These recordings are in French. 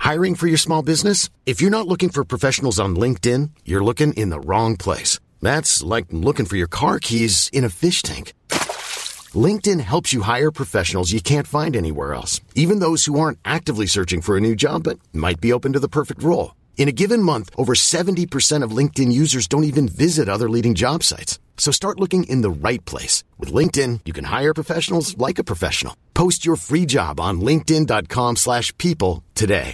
Hiring for your small business? If you're not looking for professionals on LinkedIn, you're looking in the wrong place. That's like looking for your car keys in a fish tank. LinkedIn helps you hire professionals you can't find anywhere else, even those who aren't actively searching for a new job but might be open to the perfect role. In a given month, over 70% of LinkedIn users don't even visit other leading job sites. So start looking in the right place. With LinkedIn, you can hire professionals like a professional. Post your free job on linkedin.com/people today.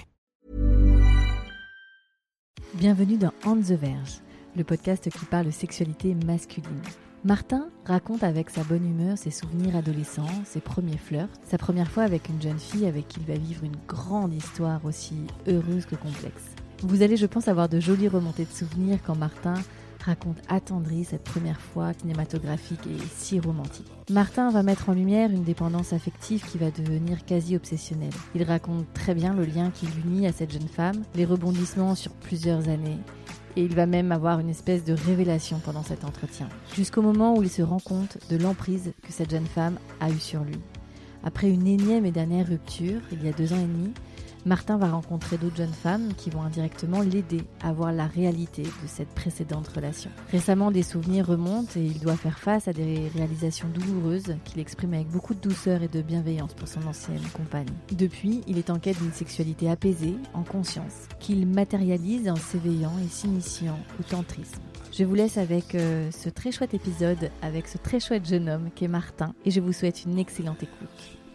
Bienvenue dans On the Verge, le podcast qui parle de sexualité masculine. Martin raconte avec sa bonne humeur ses souvenirs adolescents, ses premiers flirts, sa première fois avec une jeune fille avec qui il va vivre une grande histoire aussi heureuse que complexe. Vous allez, je pense, avoir de jolies remontées de souvenirs quand Martin raconte attendri cette première fois cinématographique et si romantique. Martin va mettre en lumière une dépendance affective qui va devenir quasi obsessionnelle. Il raconte très bien le lien qui l'unit à cette jeune femme, les rebondissements sur plusieurs années. Et il va même avoir une espèce de révélation pendant cet entretien. Jusqu'au moment où il se rend compte de l'emprise que cette jeune femme a eue sur lui. Après une énième et dernière rupture, il y a 2 ans et demi, Martin va rencontrer d'autres jeunes femmes qui vont indirectement l'aider à voir la réalité de cette précédente relation. Récemment, des souvenirs remontent et il doit faire face à des réalisations douloureuses qu'il exprime avec beaucoup de douceur et de bienveillance pour son ancienne compagne. Depuis, il est en quête d'une sexualité apaisée, en conscience, qu'il matérialise en s'éveillant et s'initiant au tantrisme. Je vous laisse avec ce très chouette épisode, avec ce très chouette jeune homme qu'est Martin, et je vous souhaite une excellente écoute.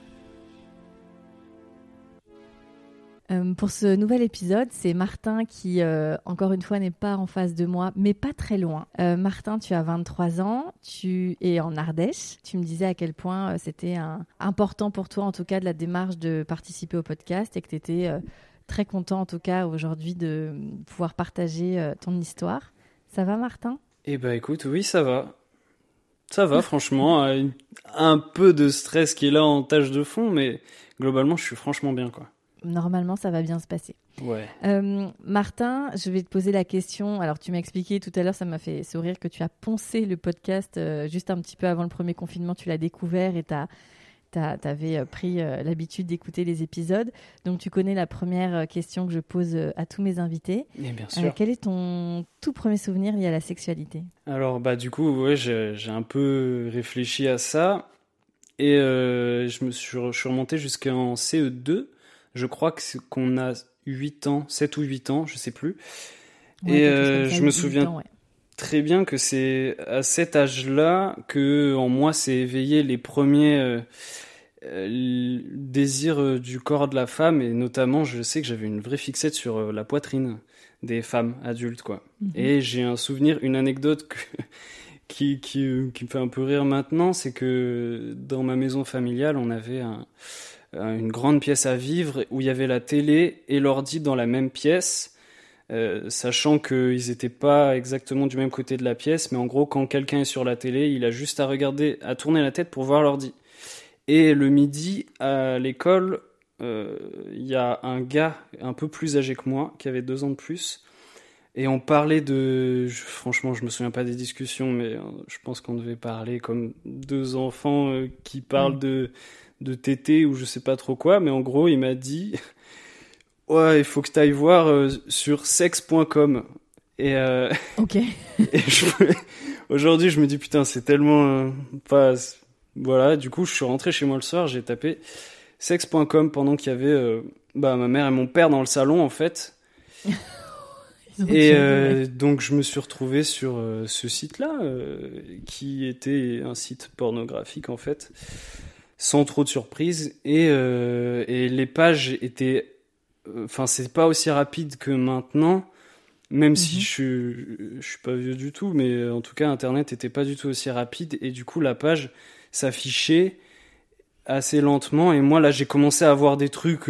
Pour ce nouvel épisode, c'est Martin qui, encore une fois, n'est pas en face de moi, mais pas très loin. Martin, tu as 23 ans, tu es en Ardèche. Tu me disais à quel point c'était important pour toi, en tout cas, de la démarche de participer au podcast et que tu étais très content, en tout cas, aujourd'hui, de pouvoir partager ton histoire. Ça va, Martin ? Eh ben, écoute, oui, ça va. Ça va, franchement. Un peu de stress qui est là en tâche de fond, mais globalement, je suis franchement bien, quoi. Normalement, ça va bien se passer. Ouais. Martin, je vais te poser la question. Alors, tu m'as expliqué tout à l'heure, ça m'a fait sourire que tu as poncé le podcast juste un petit peu avant le premier confinement. Tu l'as découvert et t'avais pris l'habitude d'écouter les épisodes. Donc, tu connais la première question que je pose à tous mes invités. Et bien sûr. Quel est ton tout premier souvenir lié à la sexualité ? Alors, du coup, ouais, j'ai un peu réfléchi à ça. Et je suis remonté jusqu'en CE2. Je crois qu'on a 8 ans, 7 ou 8 ans, je sais plus. Ouais, et je me souviens très bien que c'est à cet âge-là que en moi s'est éveillé les premiers désirs du corps de la femme. Et notamment, je sais que j'avais une vraie fixette sur la poitrine des femmes adultes, quoi. Mm-hmm. Et j'ai un souvenir, une anecdote qui me fait un peu rire maintenant, c'est que dans ma maison familiale, on avait une grande pièce à vivre où il y avait la télé et l'ordi dans la même pièce, sachant qu'ils n'étaient pas exactement du même côté de la pièce, mais en gros, quand quelqu'un est sur la télé, il a juste à tourner la tête pour voir l'ordi. Et le midi, à l'école, il y a un gars un peu plus âgé que moi, qui avait 2 ans de plus, et on parlait franchement, je me souviens pas des discussions, mais je pense qu'on devait parler comme 2 enfants qui parlent de tété ou je sais pas trop quoi, mais en gros, il m'a dit ouais, il faut que tu ailles voir sur sex.com. Et OK. Et aujourd'hui, je me dis putain, c'est tellement pas voilà, du coup, je suis rentré chez moi le soir, j'ai tapé sex.com pendant qu'il y avait ma mère et mon père dans le salon en fait. Et donc je me suis retrouvé sur ce site-là qui était un site pornographique en fait, sans trop de surprise, et les pages étaient, c'est pas aussi rapide que maintenant, même si je suis pas vieux du tout, mais en tout cas Internet était pas du tout aussi rapide, et du coup la page s'affichait assez lentement, et moi là j'ai commencé à voir des trucs,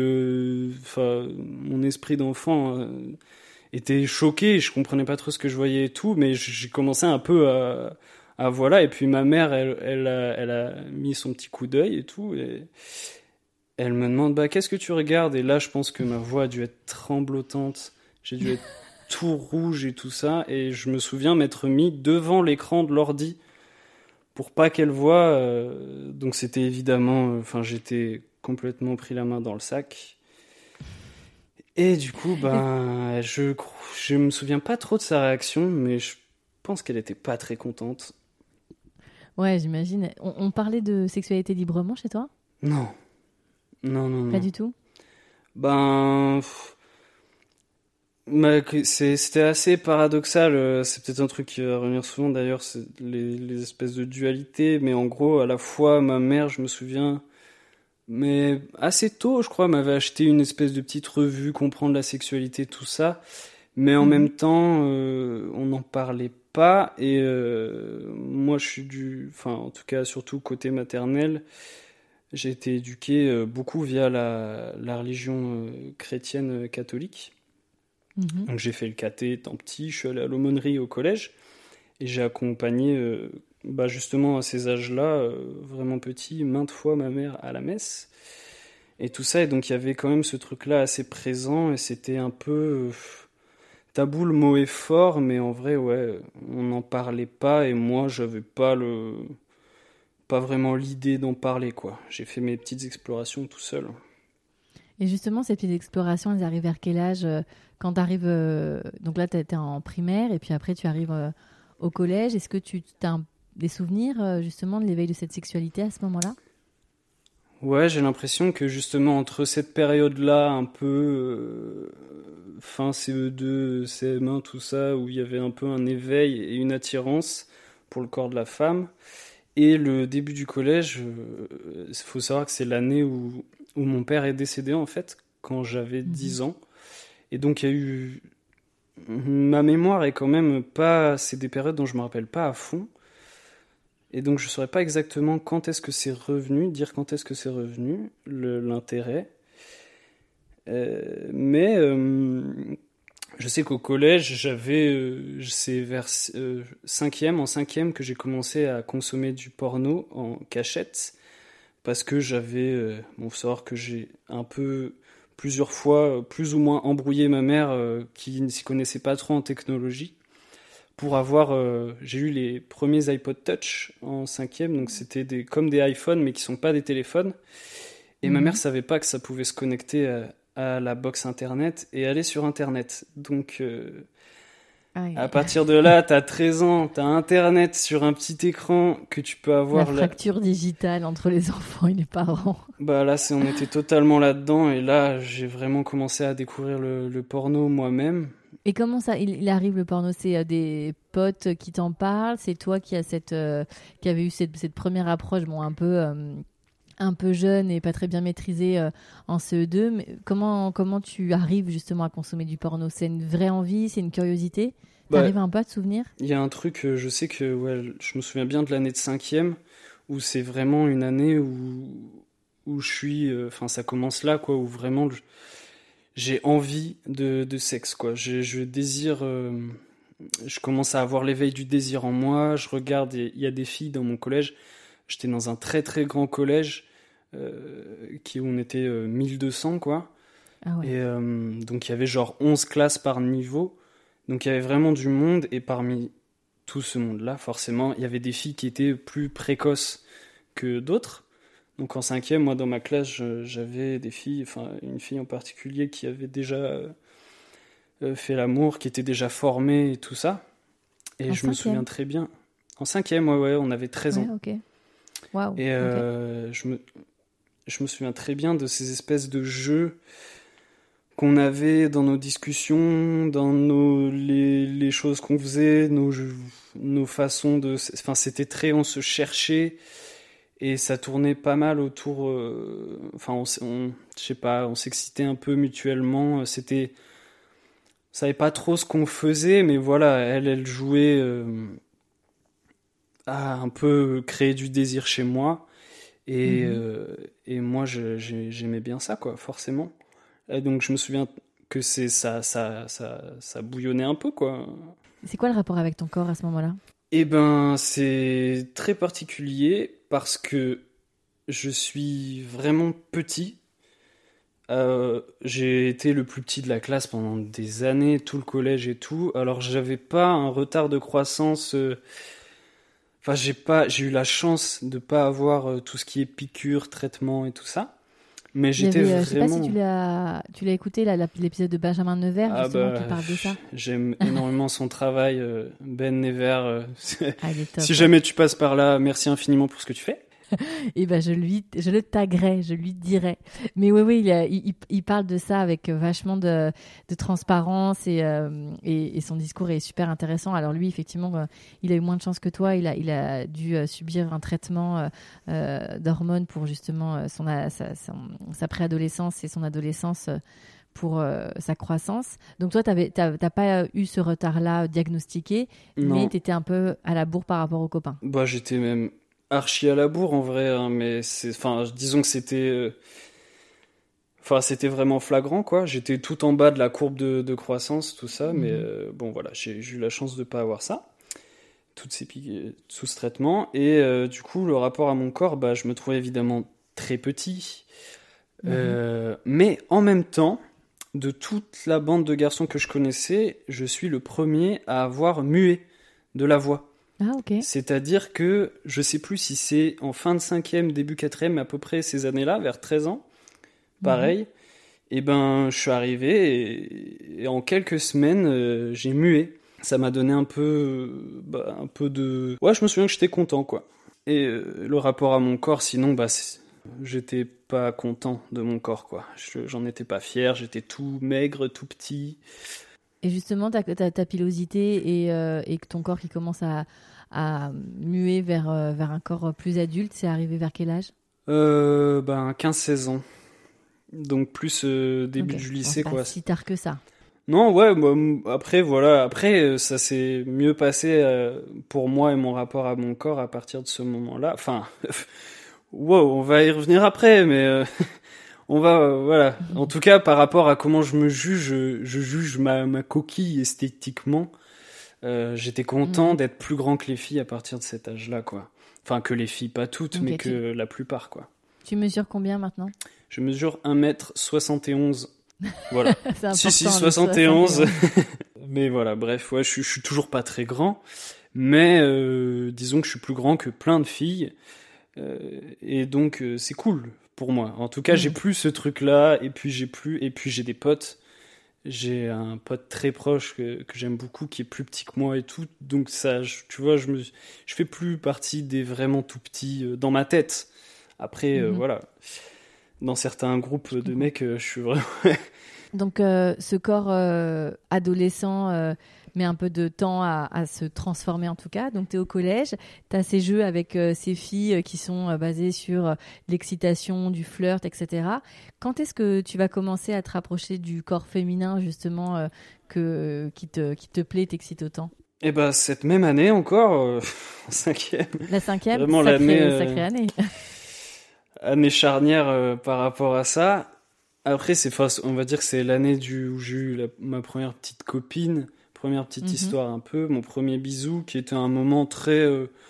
mon esprit d'enfant était choqué, je comprenais pas trop ce que je voyais et tout, mais j'ai commencé un peu à voilà, et puis ma mère elle a mis son petit coup d'œil et tout, et elle me demande qu'est-ce que tu regardes, et là je pense que ma voix a dû être tremblotante, j'ai dû être tout rouge et tout ça, et je me souviens m'être mis devant l'écran de l'ordi pour pas qu'elle voie, donc c'était évidemment, j'étais complètement pris la main dans le sac. Et du coup, je me souviens pas trop de sa réaction, mais je pense qu'elle était pas très contente. Ouais, j'imagine. On parlait de sexualité librement chez toi? Non. Non. Pas du tout? C'était assez paradoxal. C'est peut-être un truc qui va revenir souvent d'ailleurs, c'est les espèces de dualité. Mais en gros, à la fois, ma mère, je me souviens, mais assez tôt, je crois, m'avait acheté une espèce de petite revue, comprendre la sexualité, tout ça. Mais en même temps, on n'en parlait pas. Et moi, je suis enfin, en tout cas, surtout côté maternel, j'ai été éduqué beaucoup via la religion chrétienne catholique. Donc j'ai fait le caté étant petit, je suis allé à l'aumônerie au collège et j'ai accompagné justement à ces âges-là, vraiment petit, maintes fois ma mère à la messe et tout ça. Et donc il y avait quand même ce truc-là assez présent et c'était un peu tabou, le mot est fort, mais en vrai, ouais, on n'en parlait pas et moi j'avais pas vraiment l'idée d'en parler, quoi. J'ai fait mes petites explorations tout seul. Et justement, ces petites explorations, elles arrivent vers quel âge quand tu arrives donc là, tu étais en primaire et puis après, tu arrives au collège. Est-ce que tu as des souvenirs justement de l'éveil de cette sexualité à ce moment-là? Ouais, j'ai l'impression que justement entre cette période-là, un peu fin CE2, CM1, tout ça, où il y avait un peu un éveil et une attirance pour le corps de la femme, et le début du collège, il faut savoir que c'est l'année où mon père est décédé en fait, quand j'avais 10 ans. Et donc il y a eu... Ma mémoire est quand même pas... C'est des périodes dont je me rappelle pas à fond. Et donc je saurais pas exactement quand est-ce que c'est revenu, dire quand est-ce que c'est revenu, l'intérêt. Mais je sais qu'au collège, c'est vers en cinquième que j'ai commencé à consommer du porno en cachette. Parce que faut savoir que j'ai un peu, plusieurs fois, plus ou moins embrouillé ma mère qui ne s'y connaissait pas trop en technologie. J'ai eu les premiers iPod Touch en cinquième, donc c'était comme des iPhones mais qui sont pas des téléphones. Et ma mère savait pas que ça pouvait se connecter à la box internet et aller sur internet. Donc à partir de là, t'as 13 ans, t'as internet sur un petit écran que tu peux avoir. La fracture digitale entre les enfants et les parents. Bah là, on était totalement là-dedans et là, j'ai vraiment commencé à découvrir le porno moi-même. Et comment ça, il arrive le porno? C'est des potes qui t'en parlent? C'est toi qui avait eu cette première approche, un peu jeune et pas très bien maîtrisée en CE2. Mais comment tu arrives justement à consommer du porno? C'est une vraie envie? C'est une curiosité? T'arrives un peu à te souvenir? Il y a un truc, je sais que je me souviens bien de l'année de cinquième où c'est vraiment une année où je suis... ça commence là, quoi, où vraiment... J'ai envie de sexe, quoi. Je désire... je commence à avoir l'éveil du désir en moi. Je regarde, il y a des filles dans mon collège. J'étais dans un très très grand collège où on était 1200, quoi. Ah ouais. Et donc il y avait genre 11 classes par niveau. Donc il y avait vraiment du monde. Et parmi tout ce monde-là, forcément, il y avait des filles qui étaient plus précoces que d'autres. Donc en cinquième, moi dans ma classe, j'avais des filles, enfin une fille en particulier qui avait déjà fait l'amour, qui était déjà formée et tout ça. Et je me souviens très bien. En cinquième, ouais, on avait 13 ans. Ok. Waouh. Et je me souviens très bien de ces espèces de jeux qu'on avait dans nos discussions, dans les choses qu'on faisait, nos façons de... Enfin, c'était très... On se cherchait... Et ça tournait pas mal autour... je sais pas, on s'excitait un peu mutuellement. On savait pas trop ce qu'on faisait, mais voilà, elle jouait à un peu créer du désir chez moi. Et moi, j'aimais bien ça, quoi, forcément. Et donc, je me souviens que ça bouillonnait un peu, quoi. C'est quoi le rapport avec ton corps à ce moment-là? Eh ben, c'est très particulier parce que je suis vraiment petit. J'ai été le plus petit de la classe pendant des années, tout le collège et tout. Alors, j'avais pas un retard de croissance. J'ai eu la chance de pas avoir tout ce qui est piqûres, traitements et tout ça. Mais j'étais Je sais pas vraiment... si tu l'as écouté, l'épisode de Benjamin Nevers, justement, qui parle de ça. J'aime énormément son travail, Ben Nevers. Ah, il est top, Si jamais tu passes par là, merci infiniment pour ce que tu fais. Et ben je le taguerai, je lui dirai. Mais oui, il parle de ça avec vachement de transparence et son discours est super intéressant. Alors lui, effectivement, il a eu moins de chance que toi. Il a dû subir un traitement d'hormones pour justement sa préadolescence et son adolescence. Pour sa croissance. Donc toi, t'as pas eu ce retard-là diagnostiqué, Non. mais t'étais un peu à la bourre par rapport aux copains. Bah, j'étais même archi à la bourre en vrai, hein, mais disons que c'était vraiment flagrant, quoi. J'étais tout en bas de la courbe de croissance, tout ça, mais bon, voilà, j'ai eu la chance de pas avoir ça. Toutes ces pics sous ce traitement. Et du coup, le rapport à mon corps, bah, je me trouvais évidemment très petit. Mais en même temps, de toute la bande de garçons que je connaissais, je suis le premier à avoir mué de la voix. Ah, ok. C'est-à-dire que je sais plus si c'est en fin de 5e, début 4e, à peu près ces années-là, vers 13 ans, pareil. Et ben, je suis arrivé et en quelques semaines, j'ai mué. Ça m'a donné un peu de... Ouais, je me souviens que j'étais content, quoi. Et le rapport à mon corps, sinon, bah, j'étais pas content de mon corps, quoi. J'en étais pas fier, j'étais tout maigre, tout petit. Et justement, ta pilosité et que ton corps qui commence à muer vers un corps plus adulte, c'est arrivé vers quel âge ? 15-16 ans. Donc plus début du lycée, pas quoi. Si tard que ça. Non, ouais, bah, après, voilà. Après, ça s'est mieux passé pour moi et mon rapport à mon corps à partir de ce moment-là. Enfin, wow, on va y revenir après, mais on va, voilà. En tout cas, par rapport à comment je me juge, je juge ma coquille esthétiquement. J'étais content d'être plus grand que les filles à partir de cet âge-là, quoi. Enfin, que les filles, pas toutes, mais que la plupart, quoi. Tu mesures combien maintenant ? Je mesure 1m71. Voilà. C'est important, si, 71. Mais voilà, bref, ouais, je suis toujours pas très grand. Mais disons que je suis plus grand que plein de filles. Et donc, c'est cool pour moi. En tout cas, j'ai plus ce truc-là. Et puis j'ai des potes. J'ai un pote très proche que j'aime beaucoup, qui est plus petit que moi et tout. Donc ça, tu vois, je fais plus partie des vraiment tout petits dans ma tête. Après, voilà. Dans certains groupes de mecs, je suis vraiment... Donc, ce corps adolescent met un peu de temps à se transformer, en tout cas. Donc, tu es au collège, tu as ces jeux avec ces filles qui sont basées sur l'excitation, du flirt, etc. Quand est-ce que tu vas commencer à te rapprocher du corps féminin, justement, qui te plaît, t'excite autant ? Eh ben, cette même année encore, en 5e. La 5e, vraiment sacrée année. Année charnière par rapport à ça. Après, on va dire que c'est l'année où j'ai eu ma première petite copine, première petite histoire un peu, mon premier bisou, qui était un moment très,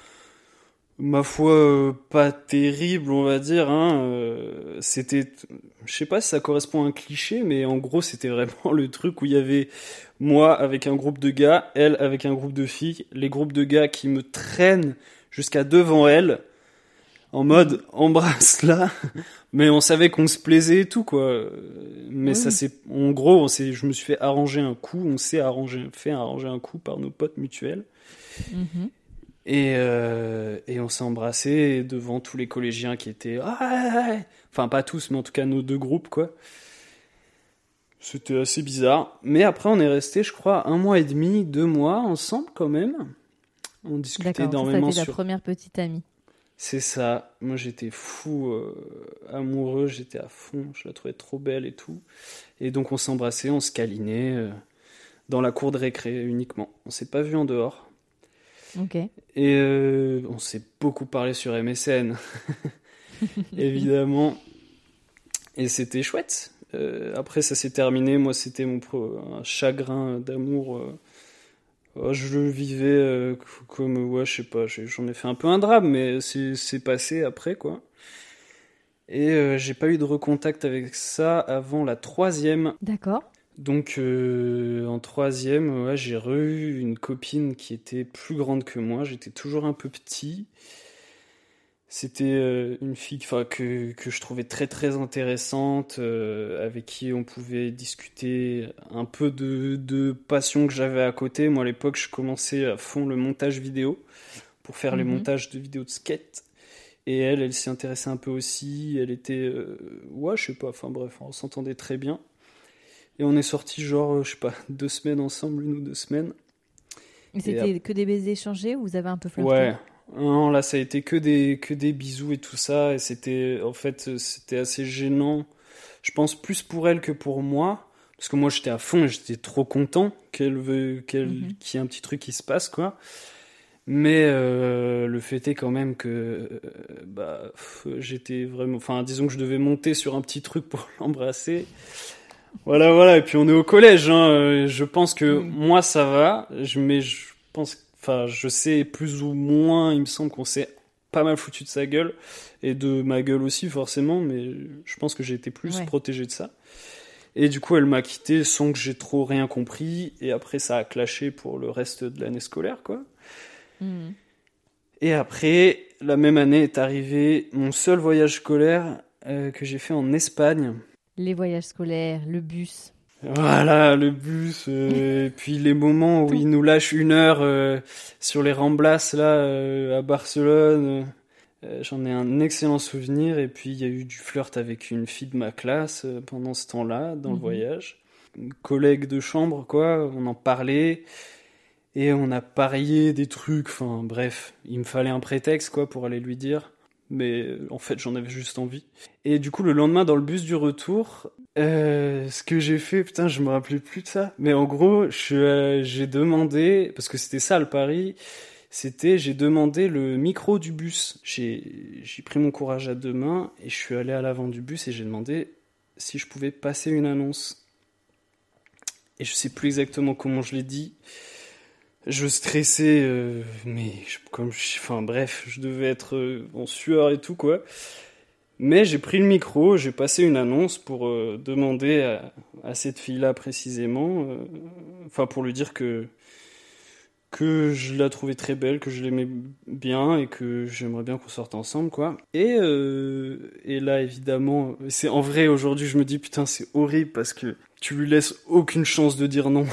ma foi, pas terrible, on va dire. C'était, je sais pas si ça correspond à un cliché, mais en gros, c'était vraiment le truc où il y avait moi avec un groupe de gars, elle avec un groupe de filles, les groupes de gars qui me traînent jusqu'à devant elle, en mode embrasse là, mais on savait qu'on se plaisait et tout, quoi. Mais ça c'est, en gros, je me suis fait arranger un coup, on s'est fait arranger un coup par nos potes mutuels. Et on s'est embrassé devant tous les collégiens qui étaient, enfin pas tous, mais en tout cas nos deux groupes, quoi. C'était assez bizarre. Mais après on est resté, je crois, 1 mois et demi, 2 mois ensemble quand même. On discutait énormément. Ça, c'était ta première petite amie. C'est ça. Moi, j'étais fou, amoureux, j'étais à fond. Je la trouvais trop belle et tout. Et donc, on s'embrassait, on se câlinait dans la cour de récré uniquement. On s'est pas vu en dehors. Ok. Et on s'est beaucoup parlé sur MSN, évidemment. Et c'était chouette. Après, ça s'est terminé. Moi, c'était un chagrin d'amour. Je le vivais comme, ouais, je sais pas, j'en ai fait un peu un drame, mais c'est passé après, quoi. Et j'ai pas eu de recontact avec ça avant la 3e. D'accord. Donc, en 3e, ouais, j'ai eu une copine qui était plus grande que moi. J'étais toujours un peu petit. C'était une fille que je trouvais très très intéressante, avec qui on pouvait discuter un peu de passion que j'avais à côté. Moi à l'époque je commençais à fond le montage vidéo pour faire les montages de vidéos de skate. Et elle s'y intéressait un peu aussi. Elle était, ouais je sais pas, enfin bref, on s'entendait très bien. Et on est sortis genre, je sais pas, 2 semaines ensemble, 1 ou 2 semaines. Et c'était que des baisers échangés ou vous avez un peu flirté? Ouais. Non, là, ça a été que des bisous et tout ça. Et c'était assez gênant. Je pense plus pour elle que pour moi. Parce que moi, j'étais à fond et j'étais trop content qu'il y ait un petit truc qui se passe, quoi. Mais le fait est quand même que j'étais vraiment... Enfin, disons que je devais monter sur un petit truc pour l'embrasser. Voilà. Et puis on est au collège, hein. Je pense que moi, ça va. Mais je pense... Enfin, je sais plus ou moins, il me semble qu'on s'est pas mal foutu de sa gueule, et de ma gueule aussi forcément, mais je pense que j'ai été plus protégé de ça. Et du coup, elle m'a quitté sans que j'ai trop rien compris, et après ça a clashé pour le reste de l'année scolaire, quoi. Et après, la même année est arrivé mon seul voyage scolaire que j'ai fait en Espagne. Les voyages scolaires, le bus... Voilà, le bus, et puis les moments où ils nous lâchent 1 heure sur les Ramblas là à Barcelone. J'en ai un excellent souvenir. Et puis il y a eu du flirt avec une fille de ma classe pendant ce temps-là, dans le voyage. Une collègue de chambre, quoi. On en parlait et on a parié des trucs. Enfin bref, il me fallait un prétexte, quoi, pour aller lui dire. Mais en fait, j'en avais juste envie. Et du coup, le lendemain, dans le bus du retour, ce que j'ai fait, putain, je me rappelais plus de ça. Mais en gros, j'ai demandé, parce que c'était ça le pari, j'ai demandé le micro du bus. J'ai pris mon courage à 2 mains et je suis allé à l'avant du bus et j'ai demandé si je pouvais passer une annonce. Et je sais plus exactement comment je l'ai dit. Je stressais, enfin bref, je devais être en sueur et tout, quoi. Mais j'ai pris le micro, j'ai passé une annonce pour demander à cette fille-là précisément, enfin pour lui dire que je la trouvais très belle, que je l'aimais bien et que j'aimerais bien qu'on sorte ensemble, quoi. Et là, évidemment, c'est en vrai, aujourd'hui, je me dis, putain, c'est horrible parce que tu lui laisses aucune chance de dire non.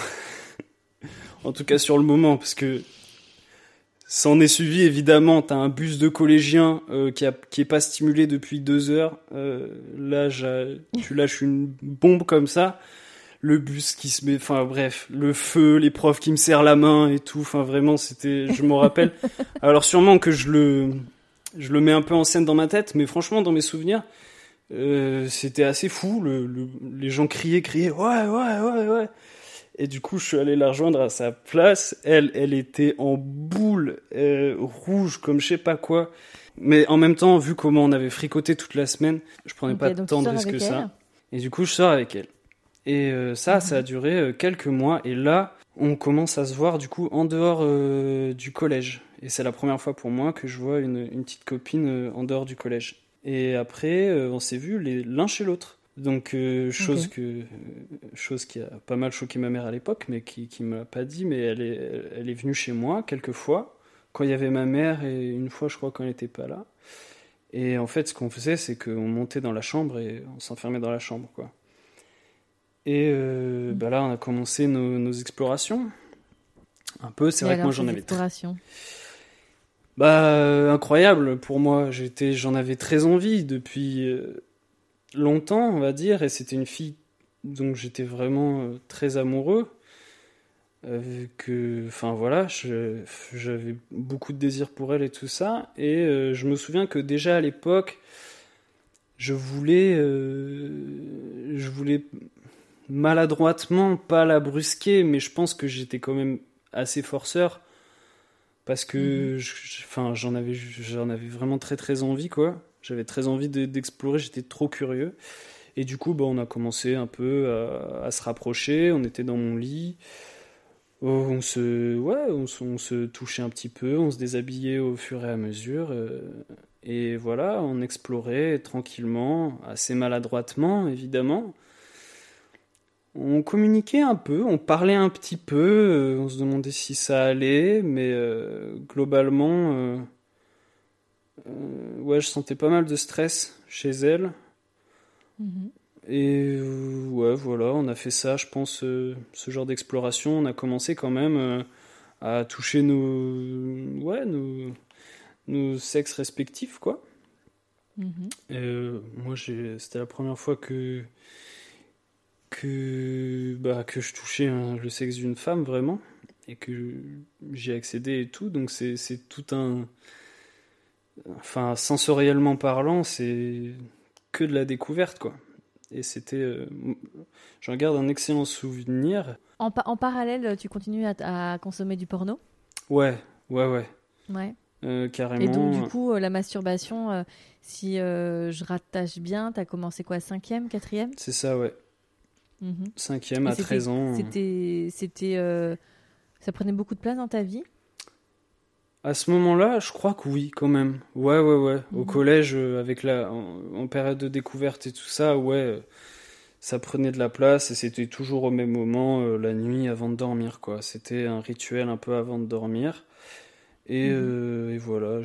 En tout cas sur le moment, parce que s'en est suivi, évidemment, t'as un bus de collégiens qui est pas stimulé depuis 2 heures. Là, tu lâches une bombe comme ça, le bus qui se met, enfin bref, le feu, les profs qui me serrent la main et tout. Enfin vraiment, je m'en rappelle. Alors sûrement que je le mets un peu en scène dans ma tête, mais franchement, dans mes souvenirs, c'était assez fou. Les gens criaient, ouais. Et du coup, je suis allé la rejoindre à sa place. Elle était en boule, rouge comme je sais pas quoi. Mais en même temps, vu comment on avait fricoté toute la semaine, je prenais pas tant de risques que ça. Et du coup, je sors avec elle. Et ça a duré quelques mois. Et là, on commence à se voir du coup en dehors du collège. Et c'est la première fois pour moi que je vois une petite copine en dehors du collège. Et après, on s'est vus l'un chez l'autre. Donc chose qui a pas mal choqué ma mère à l'époque, mais qui me l'a pas dit, mais elle est venue chez moi quelques fois quand il y avait ma mère, et une fois je crois quand elle était pas là. Et en fait ce qu'on faisait, c'est qu'on montait dans la chambre et on s'enfermait dans la chambre, quoi. Et là on a commencé nos explorations un peu. C'est vrai que moi j'en avais incroyable pour moi. J'en avais très envie depuis longtemps, on va dire, et c'était une fille dont j'étais vraiment très amoureux, j'avais beaucoup de désir pour elle et tout ça, et je me souviens que déjà à l'époque, je voulais maladroitement pas la brusquer, mais je pense que j'étais quand même assez forceur, parce que j'en avais vraiment très très envie, quoi. J'avais très envie d'explorer, j'étais trop curieux. Et du coup, on a commencé un peu à se rapprocher. On était dans mon lit. On se touchait un petit peu, on se déshabillait au fur et à mesure. Et voilà, on explorait tranquillement, assez maladroitement, évidemment. On communiquait un peu, on parlait un petit peu, on se demandait si ça allait, mais globalement... Ouais, je sentais pas mal de stress chez elle. Mhm. Et ouais, voilà, on a fait ça, je pense, ce genre d'exploration. On a commencé quand même à toucher nos sexes respectifs, quoi. Mhm. Moi, c'était la première fois que je touchais le sexe d'une femme, vraiment, et que j'y ai accédé et tout. Donc c'est tout un... Enfin, sensoriellement parlant, c'est que de la découverte, quoi. Et c'était... j'en garde un excellent souvenir. En parallèle, tu continues à consommer du porno? Ouais, ouais, Ouais. Et donc, du carrément. coup, la masturbation, si je rattache bien, t'as commencé quoi, 5e, 4e? C'est ça, ouais. Mhm. 5e Et à 13 ans. ça prenait beaucoup de place dans ta vie? À ce moment-là, je crois que oui, quand même. Ouais, ouais, ouais. Au Mhm. collège, en période de découverte et tout ça, ouais, ça prenait de la place et c'était toujours au même moment, la nuit avant de dormir, quoi. C'était un rituel un peu avant de dormir. Mhm. Et voilà,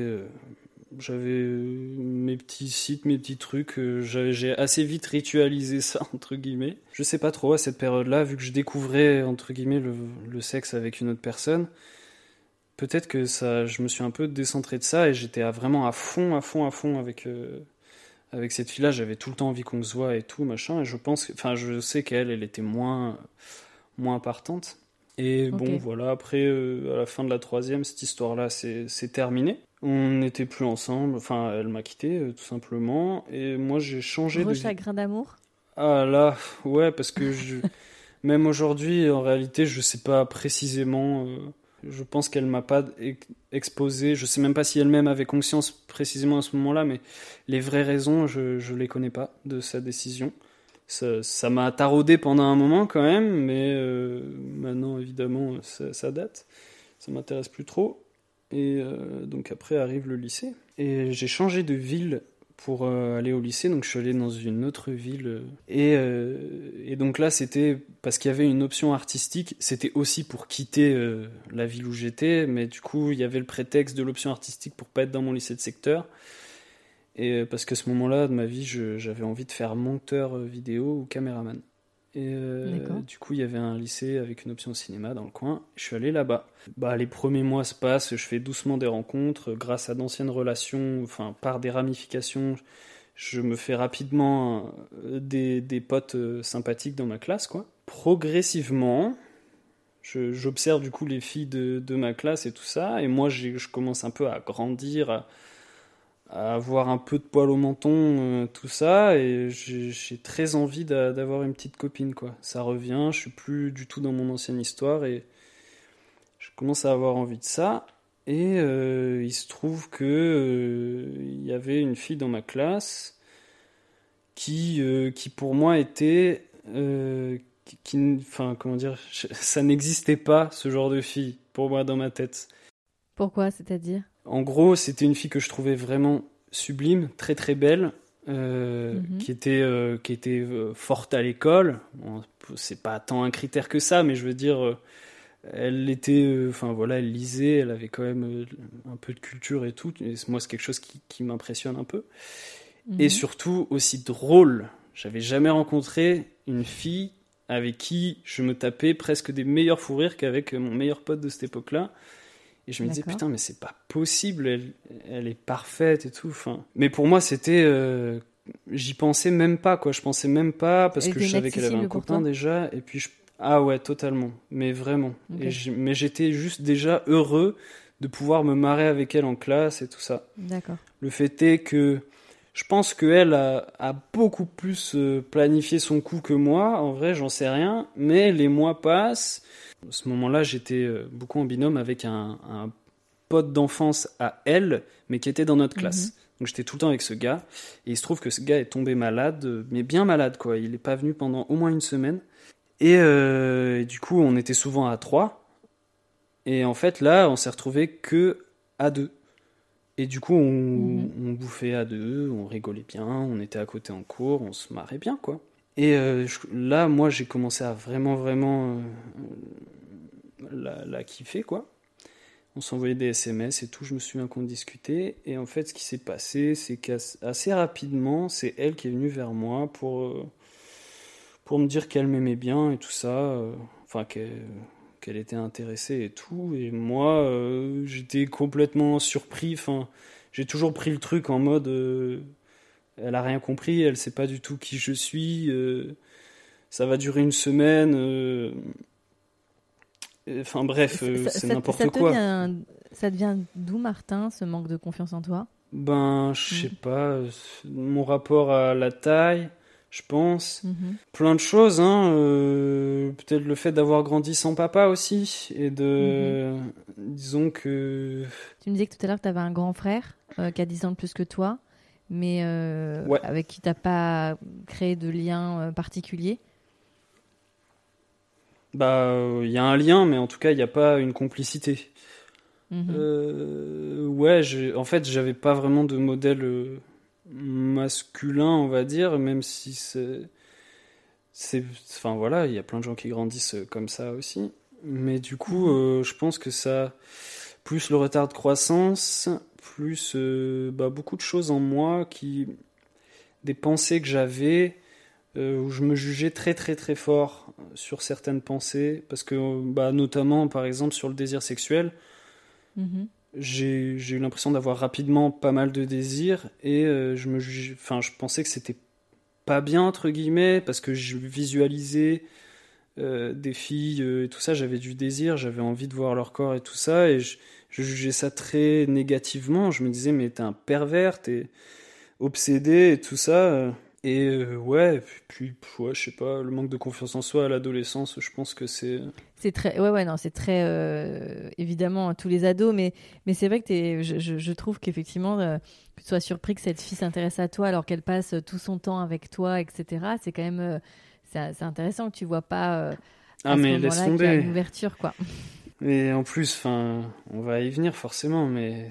j'avais mes petits sites, mes petits trucs. J'ai assez vite ritualisé ça, entre guillemets. Je sais pas trop à cette période-là, vu que je découvrais, entre guillemets, le sexe avec une autre personne. Peut-être que ça, je me suis un peu décentré de ça et j'étais vraiment à fond avec cette fille-là. J'avais tout le temps envie qu'on se voit et tout, machin. Et je sais qu'elle, elle était moins partante. Et bon, Ok. voilà, après, à la fin de la 3e, cette histoire-là, c'est terminé. On n'était plus ensemble, enfin, elle m'a quitté, tout simplement. Et moi, j'ai changé de vie. Rechagrin d'amour? Ah là, ouais, parce que même aujourd'hui, en réalité, je sais pas précisément. Je pense qu'elle m'a pas exposé. Je sais même pas si elle-même avait conscience précisément à ce moment-là, mais les vraies raisons, je les connais pas de sa décision. Ça m'a taraudé pendant un moment quand même, mais maintenant évidemment ça date. Ça m'intéresse plus trop. Et donc après arrive le lycée. Et j'ai changé de ville pour aller au lycée, donc je suis allé dans une autre ville. Et donc là, c'était parce qu'il y avait une option artistique, c'était aussi pour quitter la ville où j'étais, mais du coup, il y avait le prétexte de l'option artistique pour pas être dans mon lycée de secteur. Et parce qu'à ce moment-là de ma vie, j'avais envie de faire monteur vidéo ou caméraman. Et D'accord. du coup, il y avait un lycée avec une option cinéma dans le coin. Je suis allé là-bas. Bah, les premiers mois se passent, je fais doucement des rencontres. Grâce à d'anciennes relations, enfin, par des ramifications, je me fais rapidement des potes sympathiques dans ma classe, quoi. Progressivement, j'observe du coup les filles de ma classe et tout ça. Et moi, je commence un peu à grandir, à avoir un peu de poil au menton, tout ça, et j'ai très envie d'avoir une petite copine, quoi. Ça revient, je suis plus du tout dans mon ancienne histoire, et je commence à avoir envie de ça. Et il se trouve que il y avait une fille dans ma classe qui pour moi était, enfin comment dire, ça n'existait pas ce genre de fille pour moi dans ma tête. Pourquoi, c'est-à-dire? En gros, c'était une fille que je trouvais vraiment sublime, très très belle, Mhm. qui était forte à l'école. Bon, c'est pas tant un critère que ça, mais je veux dire, elle était, enfin voilà, elle lisait, elle avait quand même un peu de culture et tout. Et moi, c'est quelque chose qui m'impressionne un peu. Et Mhm. surtout aussi drôle. J'avais jamais rencontré une fille avec qui je me tapais presque des meilleurs fous rires qu'avec mon meilleur pote de cette époque-là. Et je me disais, D'accord. putain, mais c'est pas possible, elle est parfaite et tout. Enfin, mais pour moi, c'était. J'y pensais même pas, quoi. Je pensais même pas, parce Elle que était je savais qu'elle avait un inaccessible pour copain toi? déjà. Et puis, ah ouais, totalement. Mais vraiment. Ok. Mais j'étais juste déjà heureux de pouvoir me marrer avec elle en classe et tout ça. D'accord. Le fait est que je pense qu'elle a beaucoup plus planifié son coup que moi. En vrai, j'en sais rien. Mais les mois passent. À ce moment-là, j'étais beaucoup en binôme avec un pote d'enfance à elle, mais qui était dans notre Mhm. classe. Donc j'étais tout le temps avec ce gars. Et il se trouve que ce gars est tombé malade, mais bien malade, quoi. Il n'est pas venu pendant au moins une semaine. Et du coup, on était souvent à trois. Et en fait, là, on s'est retrouvés que à deux. Et du coup, Mhm. on bouffait à deux, on rigolait bien, on était à côté en cours, on se marrait bien, quoi. Et là, moi, j'ai commencé à vraiment, vraiment la kiffer, quoi. On s'envoyait des SMS et tout, je me souviens qu'on discutait. Et en fait, ce qui s'est passé, c'est qu'assez rapidement, c'est elle qui est venue vers moi pour me dire qu'elle m'aimait bien et tout ça. Enfin, qu'elle était intéressée et tout. Et moi, j'étais complètement surpris. Enfin, j'ai toujours pris le truc en mode... elle a rien compris, elle sait pas du tout qui je suis. Ça va durer une semaine. Enfin bref, c'est n'importe quoi. Ça devient d'où, Martin, ce manque de confiance en toi? Ben, je sais pas. Mon rapport à la taille, je pense. Plein de choses, hein. Peut-être le fait d'avoir grandi sans papa aussi. Et disons que... Tu me disais que tout à l'heure que tu avais un grand frère qui a 10 ans de plus que toi, mais Ouais. avec qui tu n'as pas créé de lien particulier. Bah, il y a un lien, mais en tout cas, il n'y a pas une complicité. Ouais, en fait, j'avais pas vraiment de modèle masculin, on va dire, même si enfin voilà, il y a plein de gens qui grandissent comme ça aussi. Mais du coup, je pense que ça, plus le retard de croissance, plus beaucoup de choses en moi, des pensées que j'avais, où je me jugeais très très très fort sur certaines pensées, parce que notamment par exemple sur le désir sexuel, j'ai eu l'impression d'avoir rapidement pas mal de désirs et je pensais que c'était pas bien entre guillemets, parce que je visualisais des filles et tout ça, j'avais du désir, j'avais envie de voir leur corps et tout ça, et je jugeais ça très négativement. Je me disais mais t'es un pervers, t'es obsédé et tout ça. Ouais, je sais pas, le manque de confiance en soi à l'adolescence, je pense que c'est très, non, c'est très évidemment tous les ados, mais c'est vrai que je trouve qu'effectivement que tu sois surpris que cette fille s'intéresse à toi alors qu'elle passe tout son temps avec toi, etc. C'est quand même c'est intéressant que tu vois pas à ce mais moment-là laisse qu'il y a tomber. une ouverture, quoi. Et en plus, enfin, on va y venir forcément, mais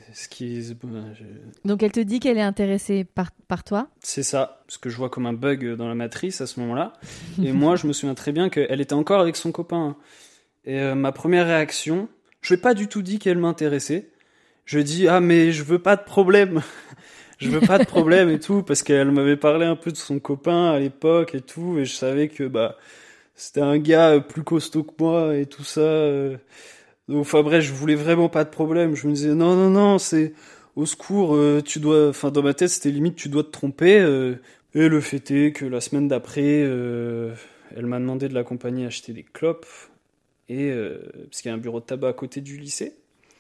Donc elle te dit qu'elle est intéressée par toi? C'est ça, ce que je vois comme un bug dans la matrice à ce moment-là. Et moi, je me souviens très bien qu'elle était encore avec son copain. Et ma première réaction, je n'ai pas du tout dit qu'elle m'intéressait. Je dis mais je veux pas de problème. Je veux pas de problème et tout, parce qu'elle m'avait parlé un peu de son copain à l'époque et tout, et je savais que c'était un gars plus costaud que moi et tout ça. Donc, enfin bref, je voulais vraiment pas de problème. Je me disais non, c'est au secours, tu dois. Enfin, dans ma tête, c'était limite tu dois te tromper. Et le fait est que la semaine d'après, elle m'a demandé de l'accompagner à acheter des clopes, parce qu'il y a un bureau de tabac à côté du lycée.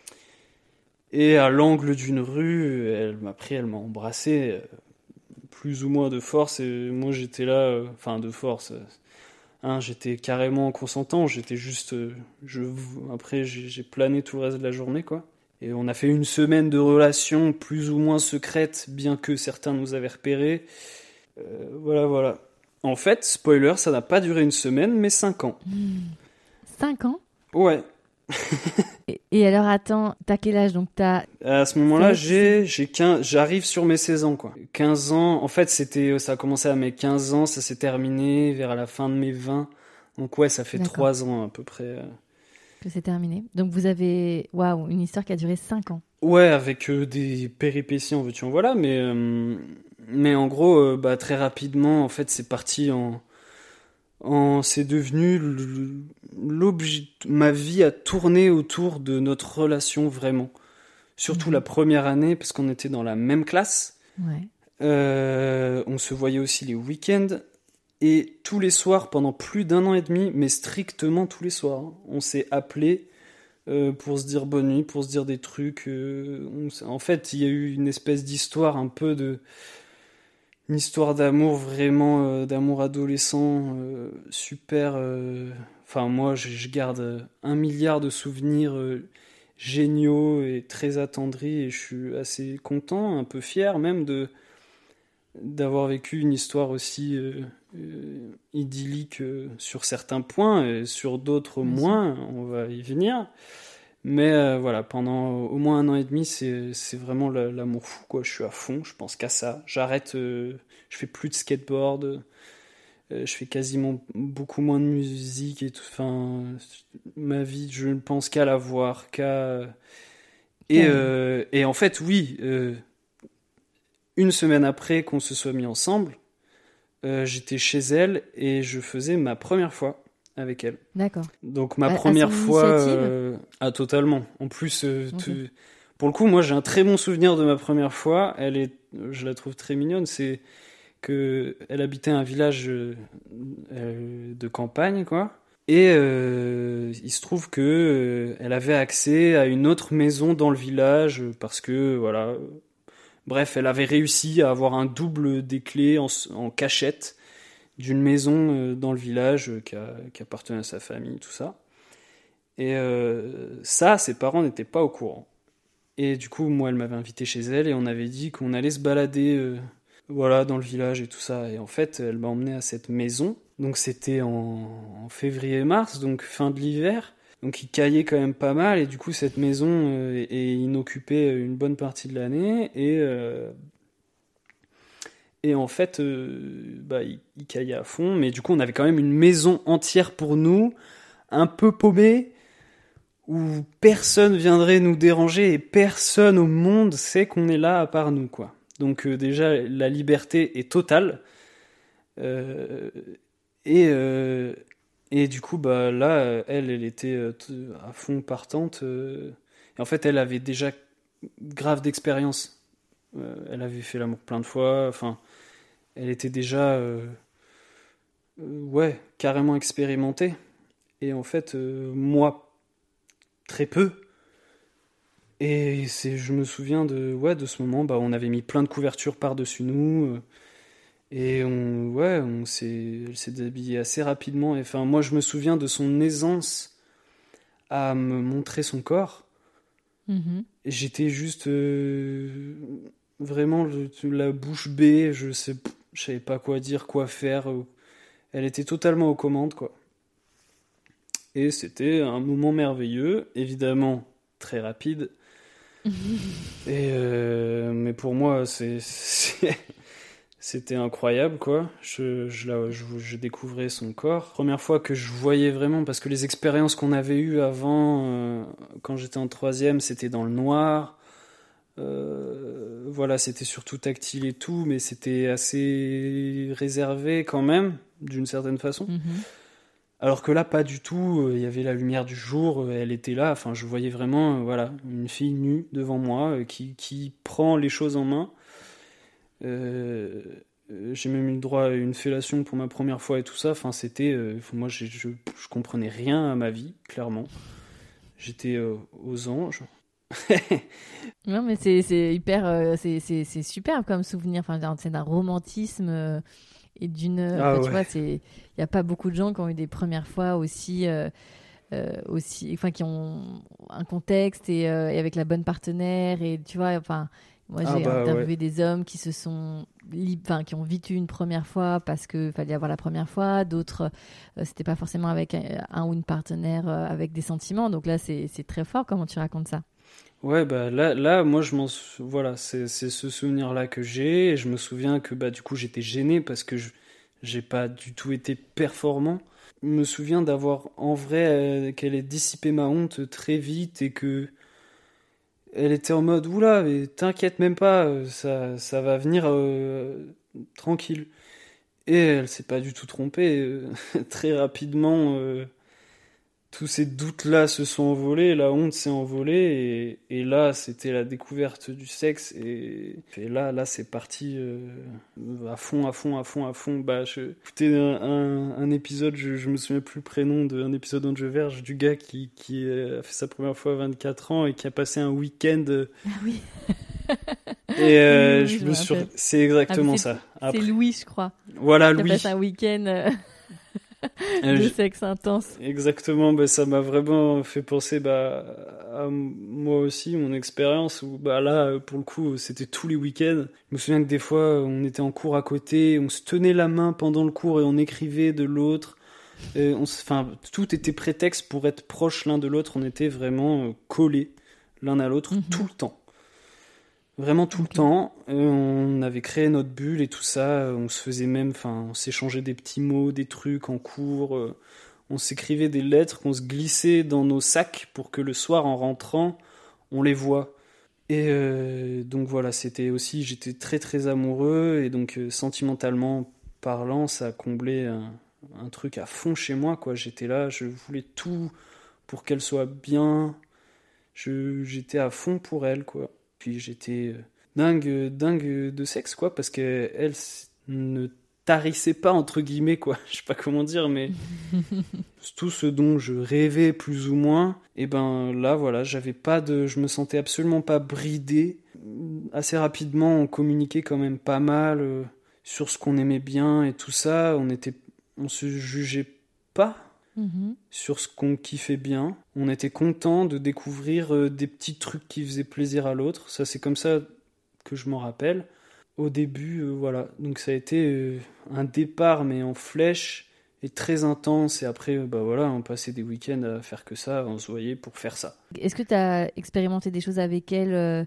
Et à l'angle d'une rue, elle m'a embrassé, plus ou moins de force. Et moi, j'étais là, enfin de force. J'étais carrément consentant, j'étais juste... Après, j'ai plané tout le reste de la journée, quoi. Et on a fait une semaine de relations plus ou moins secrètes, bien que certains nous avaient repérés. Voilà. En fait, spoiler, ça n'a pas duré une semaine, mais 5 ans. 5 ans? Ouais. Et alors, attends, t'as quel âge? Donc t'as... À ce moment-là, j'arrive sur mes 16 ans, quoi. 15 ans, en fait, ça a commencé à mes 15 ans, ça s'est terminé vers la fin de mes 20. Donc ouais, ça fait 3 ans à peu près. Que c'est terminé. Donc vous avez, une histoire qui a duré 5 ans. Ouais, avec des péripéties en veux-tu en voilà, mais en gros, très rapidement, en fait, c'est parti c'est devenu ma vie a tourné autour de notre relation vraiment. Surtout la première année, parce qu'on était dans la même classe. Ouais. On se voyait aussi les week-ends. Et tous les soirs, pendant plus d'1 an et demi, mais strictement tous les soirs, on s'est appelés pour se dire bonne nuit, pour se dire des trucs. En fait, il y a eu une espèce d'histoire un peu une histoire d'amour vraiment, d'amour adolescent, super. Enfin, moi, je garde 1 milliard de souvenirs géniaux et très attendris, et je suis assez content, un peu fier même d'avoir vécu une histoire aussi idyllique sur certains points, et sur d'autres moins, on va y venir. Mais voilà, pendant au moins 1 an et demi, c'est vraiment l'amour fou, quoi. Je suis à fond, je pense qu'à ça. J'arrête, je fais plus de skateboard, je fais quasiment beaucoup moins de musique et tout. Enfin, ma vie, je ne pense qu'à la voir, Et en fait, oui, une semaine après qu'on se soit mis ensemble, j'étais chez elle et je faisais ma première fois avec elle. D'accord. Donc ma À première son fois, initiative totalement. En plus, Ok. pour le coup, moi j'ai un très bon souvenir de ma première fois. Je la trouve très mignonne. C'est que elle habitait un village de campagne, quoi. Et il se trouve que elle avait accès à une autre maison dans le village parce que voilà. Bref, elle avait réussi à avoir un double des clés en cachette d'une maison dans le village qui appartenait à sa famille, tout ça. Et ça, ses parents n'étaient pas au courant. Et du coup, moi, elle m'avait invité chez elle et on avait dit qu'on allait se balader voilà, dans le village et tout ça. Et en fait, elle m'a emmené à cette maison. Donc c'était en février-mars, donc fin de l'hiver. Donc il caillait quand même pas mal. Et du coup, cette maison est inoccupée une bonne partie de l'année. Et en fait, il caillait à fond. Mais du coup, on avait quand même une maison entière pour nous, un peu paumée, où personne viendrait nous déranger et personne au monde sait qu'on est là à part nous, quoi. Donc déjà, la liberté est totale. Euh, et du coup, bah là, elle était à fond partante. Et en fait, elle avait déjà grave d'expérience. Elle avait fait l'amour plein de fois. Enfin, elle était déjà, ouais, carrément expérimentée. Et en fait, moi, très peu. Et je me souviens de ce moment, bah, on avait mis plein de couvertures par-dessus nous, et elle s'est habillée assez rapidement. Et, enfin, moi, je me souviens de son aisance à me montrer son corps. Mhm. Et j'étais juste vraiment la bouche bée, je savais pas quoi dire, quoi faire. Elle était totalement aux commandes, quoi. Et c'était un moment merveilleux, évidemment très rapide. Mais pour moi, c'était incroyable, quoi. Je découvrais son corps. Première fois que je voyais vraiment, parce que les expériences qu'on avait eues avant, quand j'étais en troisième, c'était dans le noir. Voilà, c'était surtout tactile et tout, mais c'était assez réservé quand même, d'une certaine façon. Mhm. Alors que là, pas du tout. Il y avait la lumière du jour, elle était là. Enfin, je voyais vraiment, voilà, une fille nue devant moi qui prend les choses en main. J'ai même eu le droit à une fellation pour ma première fois et tout ça. Enfin, c'était, moi, je comprenais rien à ma vie, clairement. J'étais aux anges. Non, mais c'est hyper, c'est superbe comme souvenir. Enfin, c'est d'un romantisme et d'une. Ah Enfin, tu ouais. vois, il y a pas beaucoup de gens qui ont eu des premières fois enfin, qui ont un contexte et avec la bonne partenaire et tu vois, enfin. Moi, Ah j'ai bah ouais. interviewé des hommes qui enfin, qui ont vécu une première fois parce que fallait avoir la première fois. D'autres, c'était pas forcément avec un ou une partenaire avec des sentiments. Donc là, c'est très fort comment tu racontes ça. Ouais, bah là, moi, voilà, c'est ce souvenir-là que j'ai. Et je me souviens que, bah, du coup, j'étais gêné parce que j'ai pas du tout été performant. Je me souviens d'avoir, en vrai, qu'elle ait dissipé ma honte très vite et que elle était en mode, oula, mais t'inquiète même pas, ça va venir tranquille. Et elle s'est pas du tout trompée. Très rapidement, tous ces doutes-là se sont envolés, la honte s'est envolée, et là, c'était la découverte du sexe, et là, c'est parti à fond, à fond, à fond, à fond. Bah, écoutais un épisode, je me souviens plus le prénom d'un épisode d'Ange Verge, du gars qui a fait sa première fois à 24 ans et qui a passé un week-end. Ah oui. Et Oui, oui, je me rappelle. c'est Ah, mais exactement ça. c'est Après, Louis, je crois. voilà, Qui a Louis. passé un week-end Euh, de j- sexe intense. Exactement, bah, ça m'a vraiment fait penser bah, à moi aussi, mon expérience, où bah, là, pour le coup, c'était tous les week-ends. Je me souviens que des fois, on était en cours à côté, on se tenait la main pendant le cours et on écrivait de l'autre. Enfin, tout était prétexte pour être proche l'un de l'autre, on était vraiment collés l'un à l'autre tout Mhm. le temps. Vraiment tout le Ok. temps. On avait créé notre bulle et tout ça. On se faisait même, enfin, on s'échangeait des petits mots, des trucs en cours. On s'écrivait des lettres qu'on se glissait dans nos sacs pour que le soir, en rentrant, on les voit. Et donc voilà, c'était aussi, j'étais très très amoureux, et donc sentimentalement parlant, ça a comblé un truc à fond chez moi, quoi. J'étais là, je voulais tout pour qu'elle soit bien, j'étais à fond pour elle, quoi. Puis j'étais dingue de sexe, quoi, parce qu'elle ne tarissait pas, entre guillemets, quoi. Je sais pas comment dire, mais tout ce dont je rêvais plus ou moins, et ben là, voilà, je me sentais absolument pas bridé. Assez rapidement, on communiquait quand même pas mal sur ce qu'on aimait bien et tout ça. On se jugeait pas sur ce qu'on kiffait bien. On était content de découvrir des petits trucs qui faisaient plaisir à l'autre. Ça, c'est comme ça que je m'en rappelle. Au début, voilà. Donc ça a été un départ, mais en flèche, et très intense. Et après, voilà, on passait des week-ends à faire que ça. On se voyait pour faire ça. Est-ce que tu as expérimenté des choses avec elle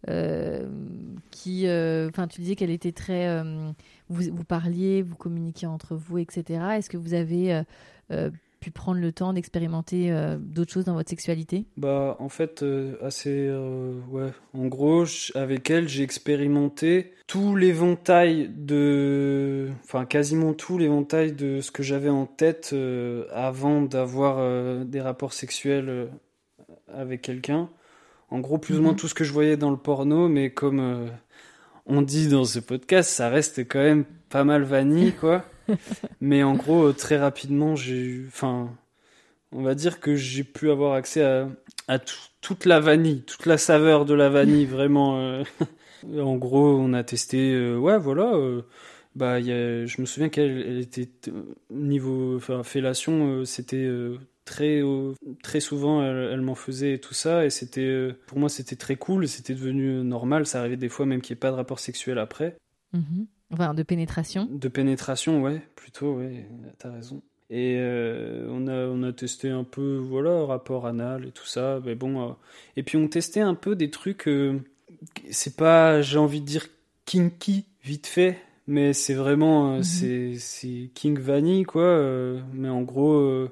tu disais qu'elle était très... vous parliez, vous communiquiez entre vous, etc. Est-ce que vous avez pu prendre le temps d'expérimenter d'autres choses dans votre sexualité ? En fait, ouais. En gros, avec elle, j'ai expérimenté tout l'éventail quasiment tout l'éventail de ce que j'avais en tête avant d'avoir des rapports sexuels avec quelqu'un. En gros, plus ou moins tout ce que je voyais dans le porno, mais comme on dit dans ce podcast, ça reste quand même pas mal vanille, quoi. Mais en gros, très rapidement, on va dire que j'ai pu avoir accès à toute la vanille, toute la saveur de la vanille, vraiment. En gros, on a testé, ouais, voilà. Je me souviens qu'elle était niveau fellation, c'était très souvent elle m'en faisait et tout ça, et c'était pour moi c'était très cool, c'était devenu normal. Ça arrivait des fois même qu'il n'y ait pas de rapport sexuel après. Enfin, de pénétration. De pénétration, ouais, plutôt, ouais, t'as raison. Et on a testé un peu, voilà, rapport anal et tout ça, mais bon. Et puis on testait un peu des trucs, c'est pas, j'ai envie de dire kinky, vite fait, mais c'est vraiment, c'est King Vanille, quoi. Mais en gros,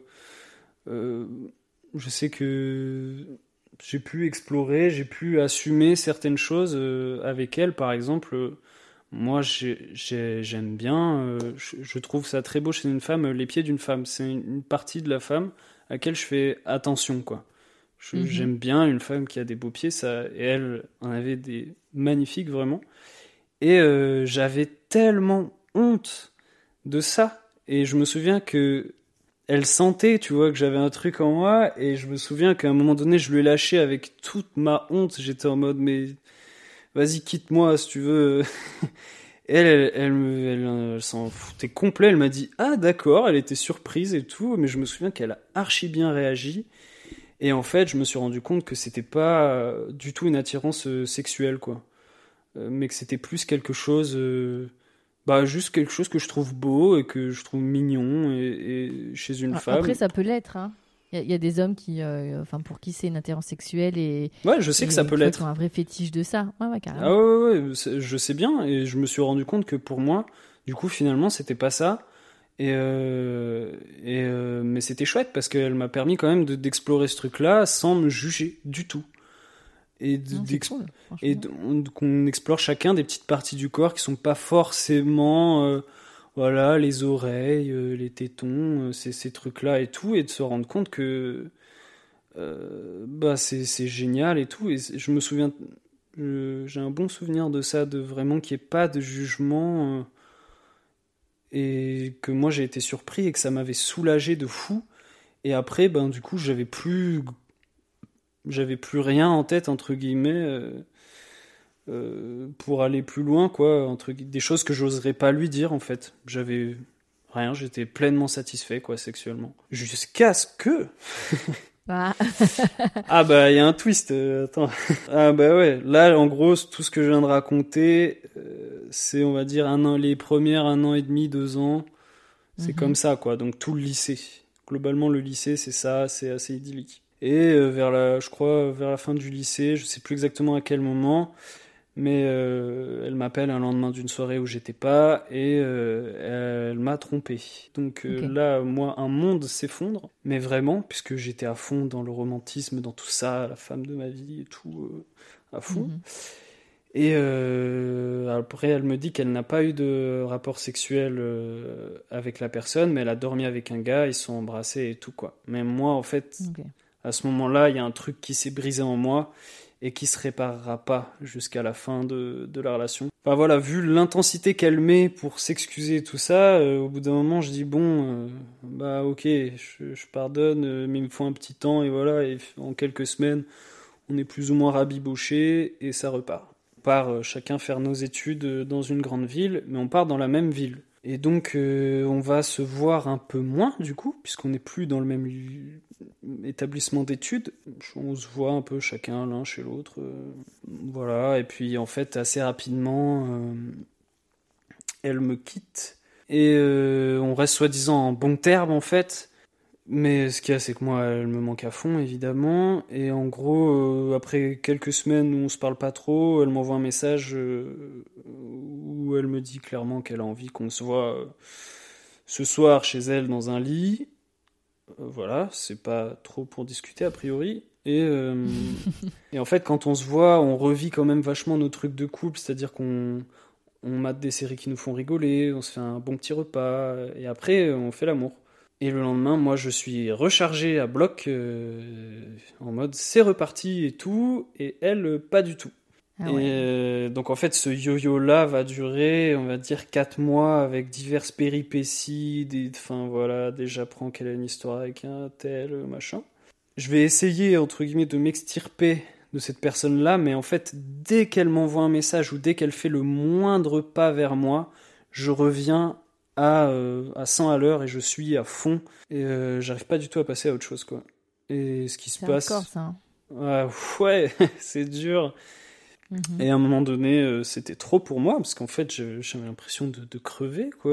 je sais que j'ai pu explorer, j'ai pu assumer certaines choses avec elle, par exemple. Moi, j'aime bien, je trouve ça très beau chez une femme, les pieds d'une femme. C'est une partie de la femme à laquelle je fais attention, quoi. J'aime bien une femme qui a des beaux pieds, ça, et elle en avait des magnifiques, vraiment. Et j'avais tellement honte de ça. Et je me souviens que elle sentait, tu vois, que j'avais un truc en moi, et je me souviens qu'à un moment donné, je lui ai lâché avec toute ma honte. J'étais en mode, mais vas-y, quitte-moi si tu veux. Elle s'en foutait complet. Elle m'a dit, ah d'accord, elle était surprise et tout, mais je me souviens qu'elle a archi bien réagi. Et en fait, je me suis rendu compte que c'était pas du tout une attirance sexuelle, quoi. Mais que c'était plus quelque chose, juste quelque chose que je trouve beau et que je trouve mignon et chez une femme. Après, ça peut l'être, hein. Il y a des hommes pour qui c'est une attirance sexuelle et... Ouais, je sais que ça peut l'être. Ils ont un vrai fétiche de ça. Ouais, carrément. Ah ouais, je sais bien, et je me suis rendu compte que pour moi, du coup, finalement, c'était pas ça. Mais c'était chouette parce qu'elle m'a permis quand même d'explorer ce truc-là sans me juger du tout. Et qu'on explore chacun des petites parties du corps qui sont pas forcément... voilà, les oreilles, les tétons, ces trucs-là et tout, et de se rendre compte que c'est génial et tout. Et je me souviens, j'ai un bon souvenir de ça, de vraiment qu'il n'y ait pas de jugement, et que moi j'ai été surpris et que ça m'avait soulagé de fou. Et après, du coup, j'avais plus rien en tête, entre guillemets, pour aller plus loin, quoi, des choses que j'oserais pas lui dire, en fait. J'avais rien, j'étais pleinement satisfait, quoi, sexuellement. Jusqu'à ce que... il y a un twist, attends. Ouais, là, en gros, tout ce que je viens de raconter, c'est, on va dire, les premières 1 an et demi, 2 ans, c'est comme ça, quoi. Donc tout le lycée. Globalement, le lycée, c'est ça, c'est assez idyllique. Et je crois, vers la fin du lycée, je sais plus exactement à quel moment, Mais elle m'appelle un lendemain d'une soirée où j'étais pas et elle m'a trompé. Donc là, moi, un monde s'effondre, mais vraiment, puisque j'étais à fond dans le romantisme, dans tout ça, la femme de ma vie et tout, à fond. Et après, elle me dit qu'elle n'a pas eu de rapport sexuel avec la personne, mais elle a dormi avec un gars, ils se sont embrassés et tout, quoi. Mais moi, en fait, à ce moment-là, il y a un truc qui s'est brisé en moi et qui se réparera pas jusqu'à la fin de la relation. Enfin voilà, vu l'intensité qu'elle met pour s'excuser et tout ça, au bout d'un moment, je dis bon, bah ok, je pardonne, mais il me faut un petit temps et voilà, et en quelques semaines, on est plus ou moins rabibochés et ça repart. On part chacun faire nos études dans une grande ville, mais on part dans la même ville. Et donc on va se voir un peu moins du coup, puisqu'on n'est plus dans le même établissement d'études. On se voit un peu chacun l'un chez l'autre. Voilà, et puis en fait assez rapidement, elle me quitte. Et on reste soi-disant en bons termes en fait. Mais ce qu'il y a, c'est que moi, elle me manque à fond, évidemment. Et en gros, après quelques semaines où on se parle pas trop, elle m'envoie un message où elle me dit clairement qu'elle a envie qu'on se voit ce soir chez elle dans un lit. Voilà, c'est pas trop pour discuter a priori. Et en fait, quand on se voit, on revit quand même vachement nos trucs de couple, c'est-à-dire qu'on mate des séries qui nous font rigoler, on se fait un bon petit repas, et après, on fait l'amour. Et le lendemain, moi, je suis rechargé à bloc, en mode c'est reparti et tout, et elle, pas du tout. Donc en fait, ce yo-yo-là va durer, on va dire, 4 mois avec diverses péripéties, enfin voilà, déjà j'apprends qu'elle a une histoire avec un tel, machin. Je vais essayer, entre guillemets, de m'extirper de cette personne-là, mais en fait, dès qu'elle m'envoie un message ou dès qu'elle fait le moindre pas vers moi, je reviens à 100 à l'heure et je suis à fond et j'arrive pas du tout à passer à autre chose, quoi. Et ce qui se passe... C'est hardcore, ça. Ouais, c'est dur. Et à un moment donné, c'était trop pour moi, parce qu'en fait, j'avais l'impression de crever, quoi.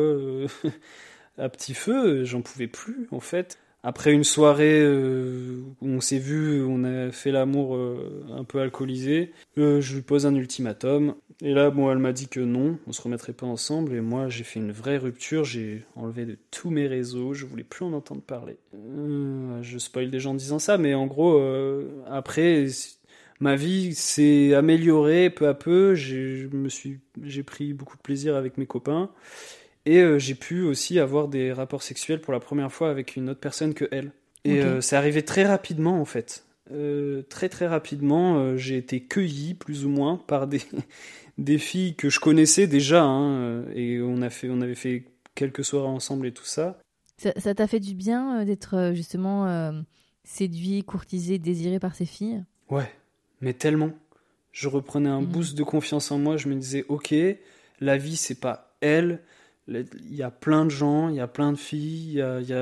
À petit feu, j'en pouvais plus, en fait. Après une soirée où on s'est vu, on a fait l'amour un peu alcoolisé, je lui pose un ultimatum. Et là, bon, elle m'a dit que non, on se remettrait pas ensemble. Et moi, j'ai fait une vraie rupture. J'ai enlevé de tous mes réseaux. Je voulais plus en entendre parler. Je spoil des gens en disant ça, mais en gros, après, ma vie s'est améliorée peu à peu. J'ai pris beaucoup de plaisir avec mes copains. Et j'ai pu aussi avoir des rapports sexuels pour la première fois avec une autre personne que elle. Et c'est arrivé très rapidement, en fait. Très très rapidement, j'ai été cueilli, plus ou moins, par des filles que je connaissais déjà, hein, et on avait fait quelques soirées ensemble et tout ça. Ça t'a fait du bien d'être justement séduit, courtisé, désiré par ces filles ? Ouais, mais tellement. Je reprenais un boost de confiance en moi, je me disais, ok, la vie c'est pas elle, il y a plein de gens, il y a plein de filles,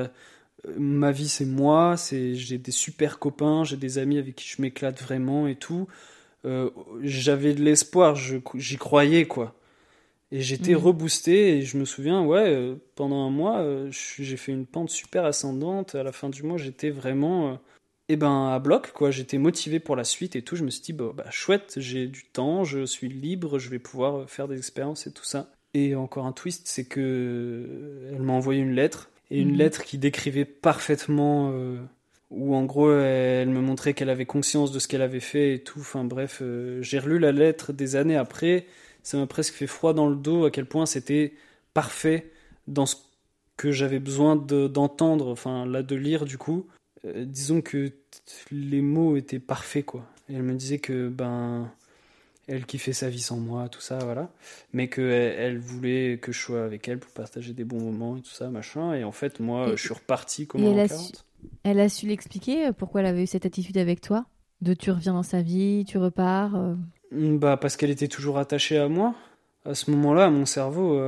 ma vie c'est moi, j'ai des super copains, j'ai des amis avec qui je m'éclate vraiment et tout. J'avais de l'espoir, j'y croyais, quoi. Et j'étais reboosté et je me souviens, pendant un mois, j'ai fait une pente super ascendante. À la fin du mois, j'étais vraiment à bloc, quoi. J'étais motivé pour la suite et tout. Je me suis dit, bah chouette, j'ai du temps, je suis libre, je vais pouvoir faire des expériences et tout ça. Et encore un twist, c'est que elle m'a envoyé une lettre, et une lettre qui décrivait parfaitement, où en gros elle me montrait qu'elle avait conscience de ce qu'elle avait fait et tout. Enfin bref, j'ai relu la lettre des années après, ça m'a presque fait froid dans le dos à quel point c'était parfait dans ce que j'avais besoin d'entendre, enfin là de lire du coup. Disons que les mots étaient parfaits, quoi. Et elle me disait que elle kiffait sa vie sans moi, tout ça, voilà. Mais qu'elle voulait que je sois avec elle pour partager des bons moments et tout ça, machin. Et en fait, moi, je suis reparti comme un 40. Elle a su l'expliquer pourquoi elle avait eu cette attitude avec toi ? De tu reviens dans sa vie, tu repars Parce qu'elle était toujours attachée à moi. À ce moment-là, mon cerveau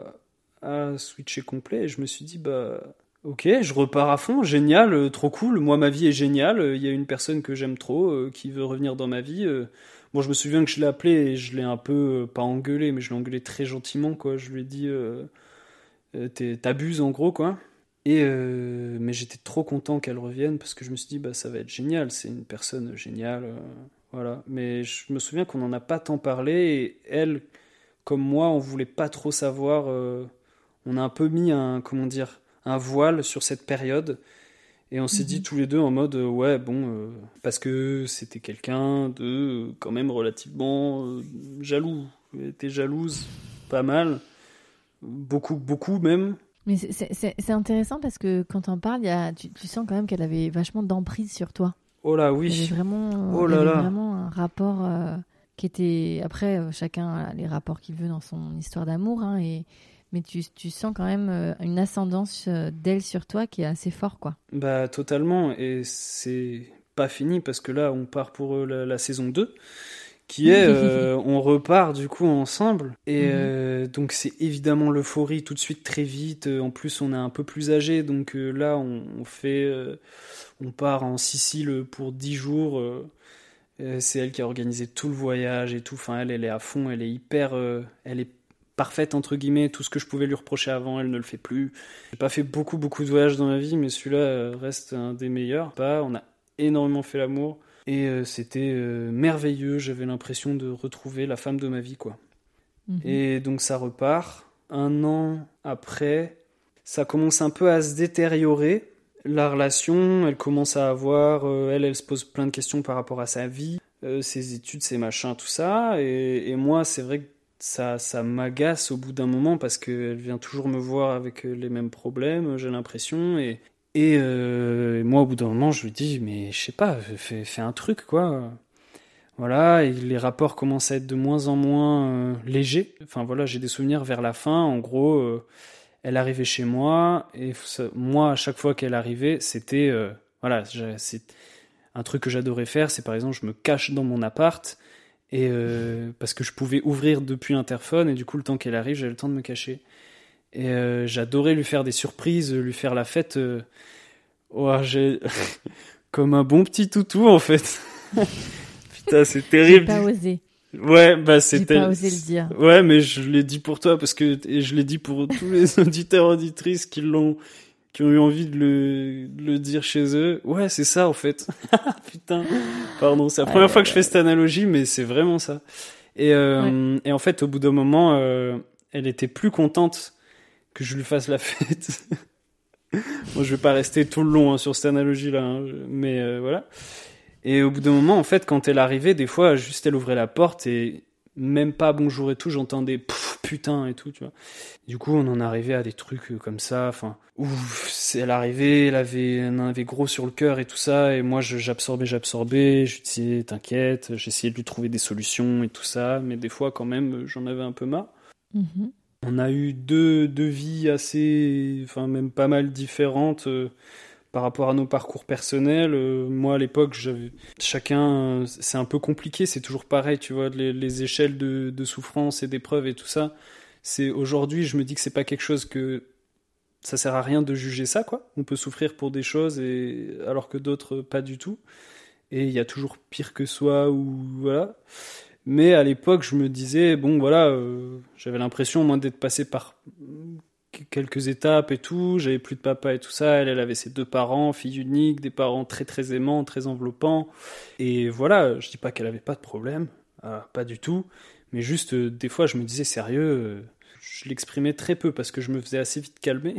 a switché complet et je me suis dit, ok, je repars à fond, génial, trop cool. Moi, ma vie est géniale. Il y a une personne que j'aime trop qui veut revenir dans ma vie. Bon, je me souviens que je l'ai appelé et je l'ai un peu, pas engueulé, mais je l'ai engueulé très gentiment, quoi. Je lui ai dit, t'abuses en gros, quoi. Mais j'étais trop content qu'elle revienne parce que je me suis dit, ça va être génial, c'est une personne géniale. Voilà. Mais je me souviens qu'on n'en a pas tant parlé, et elle, comme moi, on voulait pas trop savoir. On a un peu mis un voile sur cette période, et on s'est dit tous les deux en mode ouais, bon, parce que c'était quelqu'un de quand même relativement jaloux. Elle était jalouse, pas mal, beaucoup même. Mais c'est intéressant parce que quand t'en parles, tu sens quand même qu'elle avait vachement d'emprise sur toi. Oh là, Il y oui. avait vraiment, Oh il y là avait là. vraiment un rapport qui était... Après, chacun a les rapports qu'il veut dans son histoire d'amour, hein, mais tu sens quand même une ascendance d'elle sur toi qui est assez fort, quoi. Bah, totalement. Et c'est pas fini parce que là, on part pour la saison 2, qui est on repart du coup ensemble. Et donc, c'est évidemment l'euphorie tout de suite, très vite. En plus, on est un peu plus âgé. Donc là, on part en Sicile pour 10 jours. C'est elle qui a organisé tout le voyage et tout. Enfin, elle est à fond. Elle est hyper. Elle est parfaite, entre guillemets. Tout ce que je pouvais lui reprocher avant, elle ne le fait plus. J'ai pas fait beaucoup de voyages dans ma vie, mais celui-là reste un des meilleurs. On a énormément fait l'amour. Et c'était merveilleux. J'avais l'impression de retrouver la femme de ma vie, quoi. Et donc ça repart. 1 an après, ça commence un peu à se détériorer. La relation, elle commence à avoir... elle se pose plein de questions par rapport à sa vie, ses études, ses machins, tout ça. Et moi, c'est vrai que ça m'agace au bout d'un moment parce qu'elle vient toujours me voir avec les mêmes problèmes, j'ai l'impression. Et moi, au bout d'un moment, je lui dis, mais je sais pas, fais un truc, quoi. Voilà, et les rapports commencent à être de moins en moins légers. Enfin voilà, j'ai des souvenirs vers la fin. En gros, elle arrivait chez moi, et moi, à chaque fois qu'elle arrivait, c'était... voilà, c'est un truc que j'adorais faire, c'est par exemple, je me cache dans mon appart, et parce que je pouvais ouvrir depuis l'interphone, et du coup, le temps qu'elle arrive, j'avais le temps de me cacher. Et j'adorais lui faire des surprises, lui faire la fête. J'ai comme un bon petit toutou, en fait. Putain, c'est terrible. J'ai pas osé. Ouais, bah J'ai c'était. pas osé le dire. Ouais, mais je l'ai dit pour toi et je l'ai dit pour tous les auditeurs auditrices qui ont eu envie de le dire chez eux. Ouais, c'est ça en fait. Putain. Pardon, c'est la première fois que je fais cette analogie, mais c'est vraiment ça. Et en fait, au bout d'un moment, elle était plus contente que je lui fasse la fête. Moi, je vais pas rester tout le long sur cette analogie-là, hein, mais voilà. Et au bout d'un moment, en fait, quand elle arrivait, des fois, juste elle ouvrait la porte et même pas bonjour et tout, j'entendais putain et tout, tu vois. Du coup, on en arrivait à des trucs comme ça, enfin, elle arrivait, elle en avait gros sur le cœur et tout ça, et moi, j'absorbais, je lui disais, t'inquiète, j'essayais de lui trouver des solutions et tout ça, mais des fois, quand même, j'en avais un peu marre. On a eu deux vies assez, enfin, même pas mal différentes, par rapport à nos parcours personnels. Moi, à l'époque, chacun, c'est un peu compliqué, c'est toujours pareil, tu vois, les échelles de souffrance et d'épreuves et tout ça. Aujourd'hui, je me dis que c'est pas quelque chose que ça sert à rien de juger ça, quoi. On peut souffrir pour des choses alors que d'autres pas du tout. Et il y a toujours pire que soi ou voilà. Mais à l'époque, je me disais, bon, voilà, j'avais l'impression, moi, d'être passé par quelques étapes et tout, j'avais plus de papa et tout ça, elle avait ses 2 parents, fille unique, des parents très très aimants, très enveloppants, et voilà, je dis pas qu'elle avait pas de problème, pas du tout, mais juste des fois je me disais sérieux, je l'exprimais très peu parce que je me faisais assez vite calmer,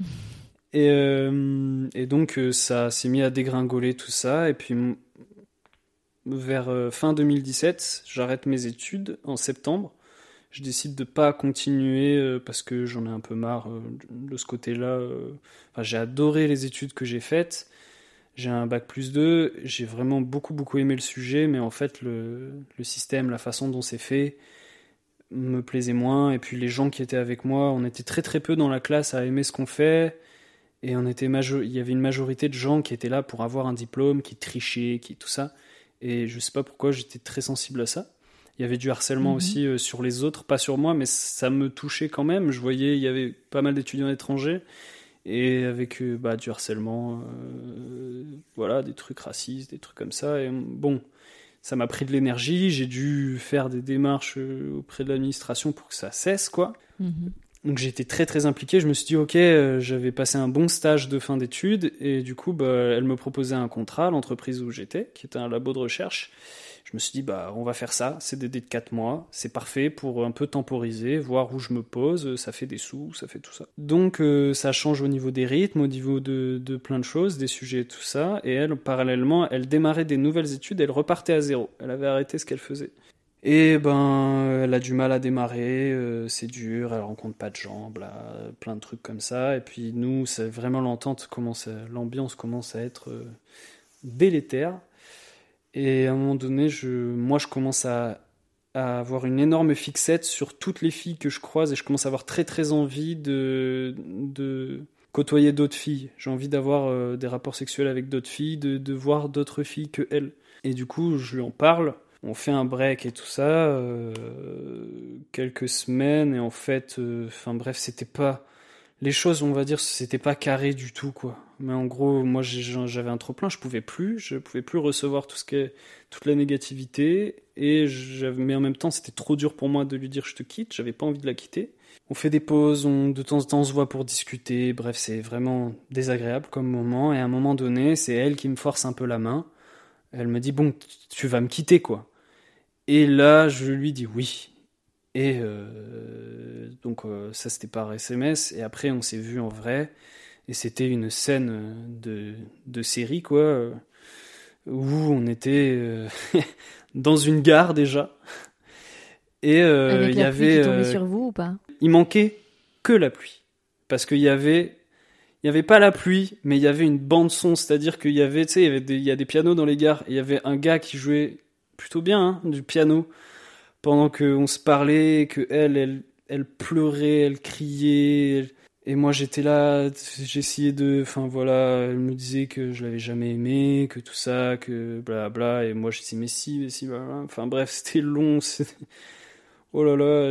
et donc ça s'est mis à dégringoler tout ça, et puis vers fin 2017, j'arrête mes études en septembre. Je décide de pas continuer parce que j'en ai un peu marre de ce côté-là. Enfin, j'ai adoré les études que j'ai faites. J'ai un bac+2. J'ai vraiment beaucoup aimé le sujet, mais en fait, le système, la façon dont c'est fait, me plaisait moins. Et puis les gens qui étaient avec moi, on était très peu dans la classe à aimer ce qu'on fait. Et il y avait une majorité de gens qui étaient là pour avoir un diplôme, qui trichaient, qui tout ça. Et je sais pas pourquoi j'étais très sensible à ça. Il y avait du harcèlement aussi sur les autres, pas sur moi, mais ça me touchait quand même. Je voyais, il y avait pas mal d'étudiants étrangers, et avec du harcèlement, voilà, des trucs racistes, des trucs comme ça. Et bon, ça m'a pris de l'énergie, j'ai dû faire des démarches auprès de l'administration pour que ça cesse, quoi. Donc j'ai été très très impliqué, je me suis dit ok, j'avais passé un bon stage de fin d'études et du coup elle me proposait un contrat, l'entreprise où j'étais, qui était un labo de recherche. Je me suis dit on va faire ça, CDD de 4 mois, c'est parfait pour un peu temporiser, voir où je me pose, ça fait des sous, ça fait tout ça. Donc ça change au niveau des rythmes, au niveau de plein de choses, des sujets et tout ça, et elle, parallèlement, elle démarrait des nouvelles études, elle repartait à zéro, elle avait arrêté ce qu'elle faisait. Et elle a du mal à démarrer, c'est dur, elle rencontre pas de gens, plein de trucs comme ça. Et puis nous, c'est vraiment l'ambiance commence à être délétère. Et à un moment donné, moi je commence à avoir une énorme fixette sur toutes les filles que je croise et je commence à avoir très très envie de côtoyer d'autres filles. J'ai envie d'avoir des rapports sexuels avec d'autres filles, de voir d'autres filles que elles. Et du coup, je lui en parle. On fait un break et tout ça, quelques semaines, et en fait, bref, c'était pas... Les choses, on va dire, c'était pas carré du tout, quoi. Mais en gros, moi, j'avais un trop-plein, je pouvais plus recevoir toute la négativité, mais en même temps, c'était trop dur pour moi de lui dire je te quitte, j'avais pas envie de la quitter. On fait des pauses, de temps en temps, on se voit pour discuter, bref, c'est vraiment désagréable comme moment, et à un moment donné, c'est elle qui me force un peu la main. Elle me dit, bon, tu vas me quitter, quoi. Et là, je lui dis oui. Et donc ça, c'était par SMS. Et après, on s'est vu en vrai. Et c'était une scène de série, quoi, où on était dans une gare déjà. Et avec il y la pluie avait... qui tombait sur vous ou pas? Il manquait que la pluie. Parce qu'il y avait... Il n'y avait pas la pluie, mais il y avait une bande-son. C'est-à-dire qu'il y avait, tu sais, il y a des pianos dans les gares. Et il y avait un gars qui jouait plutôt bien, du piano, pendant qu'on se parlait, que elle pleurait, elle criait, et moi j'étais là, j'essayais elle me disait que je l'avais jamais aimé, que tout ça, que blabla, et moi je disais mais si, blabla. Enfin bref, c'était long, oh là là,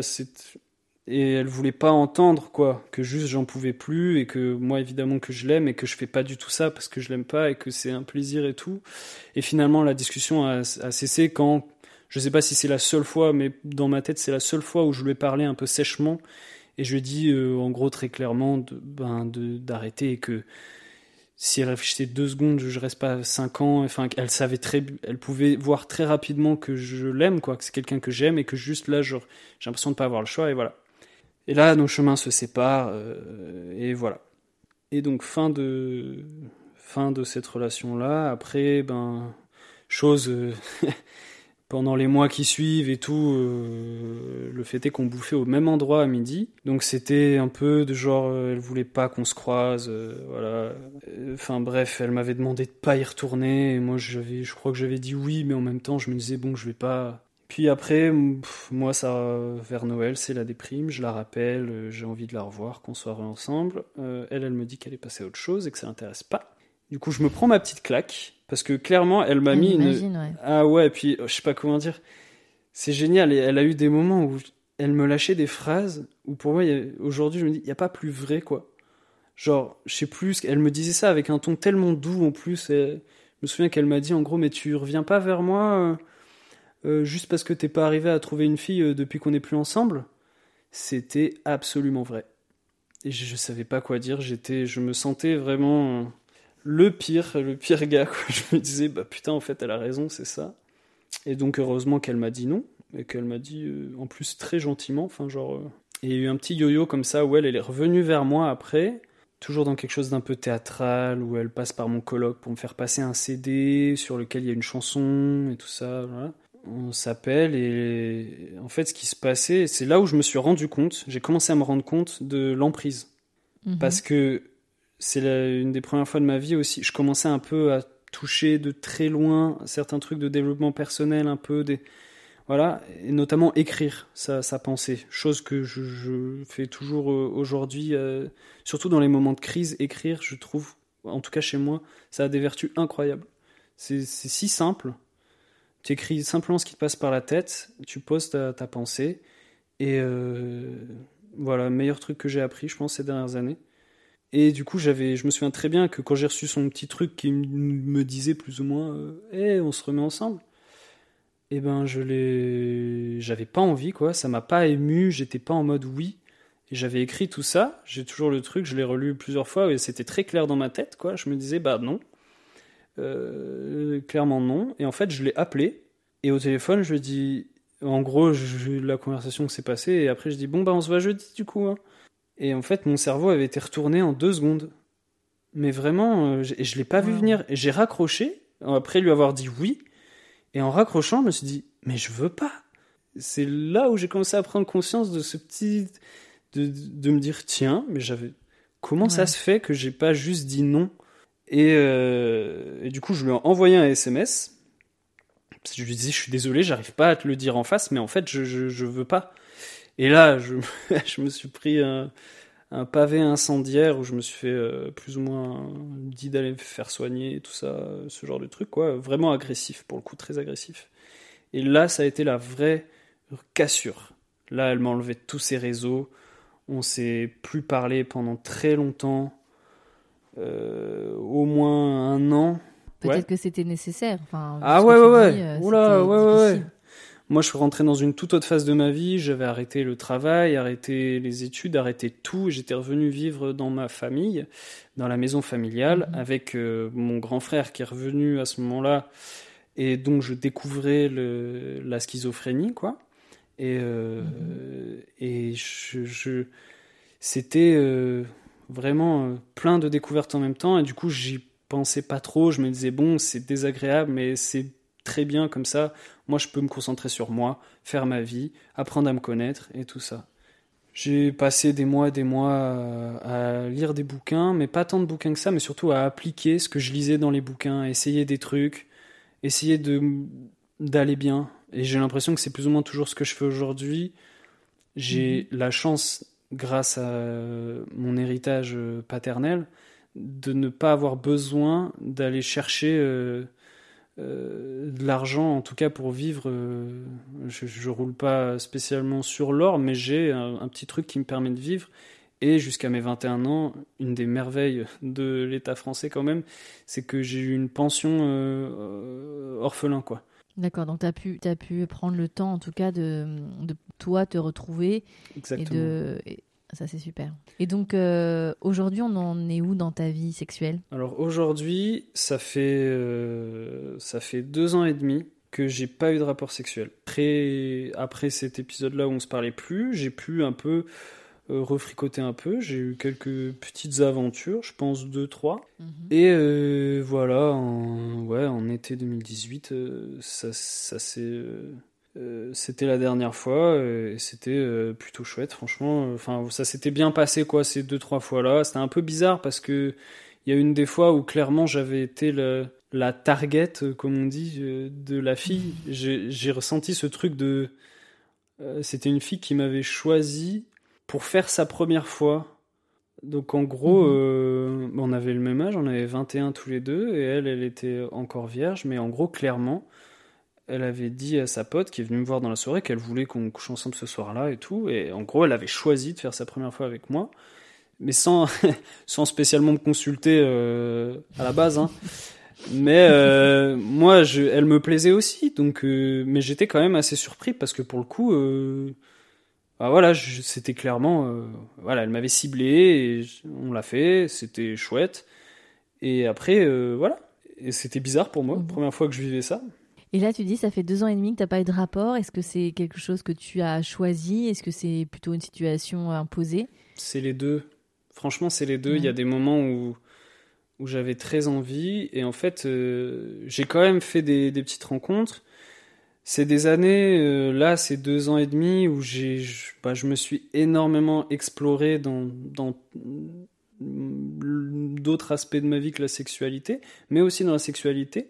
et elle voulait pas entendre, quoi, que juste j'en pouvais plus, et que moi évidemment que je l'aime, et que je fais pas du tout ça parce que je l'aime pas, et que c'est un plaisir et tout. Et finalement la discussion a cessé quand, je sais pas si c'est la seule fois, mais dans ma tête c'est la seule fois où je lui ai parlé un peu sèchement, et je lui ai dit en gros très clairement d'arrêter, et que si elle réfléchissait 2 secondes, je reste pas 5 ans. Enfin, elle pouvait voir très rapidement que je l'aime, quoi, que c'est quelqu'un que j'aime, et que juste là, j'ai l'impression de pas avoir le choix, et voilà. Et là, nos chemins se séparent, et voilà. Et donc, fin de cette relation-là. Après, chose, pendant les mois qui suivent et tout, le fait est qu'on bouffait au même endroit à midi. Donc, c'était un peu de genre, elle voulait pas qu'on se croise, voilà. Bref, elle m'avait demandé de pas y retourner, et moi, je crois que j'avais dit oui, mais en même temps, je me disais, bon, je vais pas... Puis après, moi, ça, vers Noël, c'est la déprime, je la rappelle, j'ai envie de la revoir, qu'on soit ensemble. Elle me dit qu'elle est passée à autre chose et que ça l'intéresse pas. Du coup, je me prends ma petite claque, parce que clairement, elle m'a mis une... Ouais. Ah ouais, puis je sais pas comment dire, c'est génial, et elle a eu des moments où elle me lâchait des phrases, où pour moi, aujourd'hui, je me dis, il n'y a pas plus vrai, quoi. Genre, je sais plus, elle me disait ça avec un ton tellement doux en plus, je me souviens qu'elle m'a dit en gros, mais tu reviens pas vers moi juste parce que t'es pas arrivé à trouver une fille depuis qu'on n'est plus ensemble. C'était absolument vrai. Et je savais pas quoi dire, je me sentais vraiment le pire gars, quoi. Je me disais, bah putain, en fait, elle a raison, c'est ça. Et donc, heureusement qu'elle m'a dit non, et qu'elle m'a dit, en plus, très gentiment, et il y a eu un petit yo-yo comme ça, où elle est revenue vers moi après, toujours dans quelque chose d'un peu théâtral, où elle passe par mon coloc pour me faire passer un CD sur lequel il y a une chanson, et tout ça, voilà. On s'appelle, et en fait, ce qui se passait, c'est là où je me suis rendu compte, j'ai commencé à me rendre compte de l'emprise. Parce que c'est une des premières fois de ma vie aussi, je commençais un peu à toucher de très loin certains trucs de développement personnel, un peu voilà, et notamment écrire sa pensée, chose que je fais toujours aujourd'hui, surtout dans les moments de crise. Écrire, je trouve, en tout cas chez moi, ça a des vertus incroyables. C'est si simple, tu écris simplement ce qui te passe par la tête, tu poses ta pensée, et voilà, meilleur truc que j'ai appris, je pense, ces dernières années. Et du coup, je me souviens très bien que quand j'ai reçu son petit truc qui me disait plus ou moins on se remet ensemble, et j'avais pas envie, quoi, ça m'a pas ému, j'étais pas en mode oui, Et j'avais écrit tout ça, j'ai toujours le truc, je l'ai relu plusieurs fois et c'était très clair dans ma tête, quoi. Je me disais, bah non, clairement non. Et en fait, je l'ai appelé et au téléphone, je lui ai dit, en gros, la conversation s'est passée et après, je dis, bon, bah on se voit jeudi du coup. Hein. Et en fait, mon cerveau avait été retourné en 2 secondes. Mais vraiment, je l'ai pas vu venir. Et j'ai raccroché, après lui avoir dit oui. Et en raccrochant, je me suis dit, mais je veux pas. C'est là où j'ai commencé à prendre conscience de ce petit... De me dire, tiens, mais comment ça se fait que j'ai pas juste dit non ? Et du coup, je lui ai envoyé un SMS. Parce que je lui disais, je suis désolé, j'arrive pas à te le dire en face, mais en fait, je veux pas. Et là, je me suis pris un pavé incendiaire où je me suis fait plus ou moins dit d'aller me faire soigner, tout ça, ce genre de truc, quoi. Vraiment agressif, pour le coup, très agressif. Et là, ça a été la vraie cassure. Là, elle m'a enlevé tous ses réseaux. On s'est plus parlé pendant très longtemps, au moins 1 an. Peut-être que c'était nécessaire. Enfin, ouais. Dis, ouais. Moi, je suis rentré dans une toute autre phase de ma vie. J'avais arrêté le travail, arrêté les études, arrêté tout. J'étais revenu vivre dans ma famille, dans la maison familiale, avec mon grand frère qui est revenu à ce moment-là, et donc je découvrais la schizophrénie, quoi. Et c'était vraiment plein de découvertes en même temps. Et du coup, j'y pensais pas trop. Je me disais, bon, c'est désagréable, mais c'est très bien comme ça. Moi, je peux me concentrer sur moi, faire ma vie, apprendre à me connaître et tout ça. J'ai passé des mois à lire des bouquins, mais pas tant de bouquins que ça, mais surtout à appliquer ce que je lisais dans les bouquins, à essayer des trucs, essayer d'aller bien. Et j'ai l'impression que c'est plus ou moins toujours ce que je fais aujourd'hui. J'ai la chance, grâce à mon héritage paternel, de ne pas avoir besoin d'aller chercher de l'argent, en tout cas pour vivre. Je roule pas spécialement sur l'or, mais j'ai un petit truc qui me permet de vivre. Et jusqu'à mes 21 ans, une des merveilles de l'État français quand même, c'est que j'ai eu une pension orphelin, quoi. D'accord, donc t'as pu prendre le temps, en tout cas, de toi te retrouver. Exactement. Et ça, c'est super. Et donc, aujourd'hui, on en est où dans ta vie sexuelle ? Alors aujourd'hui, ça fait 2 ans et demi que j'ai pas eu de rapport sexuel. Après cet épisode-là où on se parlait plus, j'ai pu un peu refricoter un peu. J'ai eu quelques petites aventures, je pense 2-3. Et voilà, en été 2018, c'était la dernière fois et c'était plutôt chouette, franchement. Enfin, ça s'était bien passé, quoi, ces 2-3 fois-là. C'était un peu bizarre parce que il y a une des fois où clairement j'avais été la target, comme on dit, de la fille. J'ai ressenti ce truc de... c'était une fille qui m'avait choisi pour faire sa première fois. Donc en gros, on avait le même âge, on avait 21 tous les deux, et elle était encore vierge, mais en gros, clairement, elle avait dit à sa pote qui est venue me voir dans la soirée qu'elle voulait qu'on couche ensemble ce soir-là et tout, et en gros, elle avait choisi de faire sa première fois avec moi, mais sans spécialement me consulter à la base, hein. Mais moi, elle me plaisait aussi, donc, mais j'étais quand même assez surpris parce que pour le coup... bah voilà, c'était clairement... voilà, elle m'avait ciblé, et on l'a fait, c'était chouette. Et après, voilà. Et c'était bizarre pour moi, première fois que je vivais ça. Et là, tu dis, ça fait 2 ans et demi que tu n'as pas eu de rapport. Est-ce que c'est quelque chose que tu as choisi ? Est-ce que c'est plutôt une situation imposée ? C'est les deux. Franchement, c'est les deux. Il y a des moments où j'avais très envie. Et en fait, j'ai quand même fait des petites rencontres. C'est des années, là, c'est 2 ans et demi où je me suis énormément exploré dans d'autres aspects de ma vie que la sexualité, mais aussi dans la sexualité.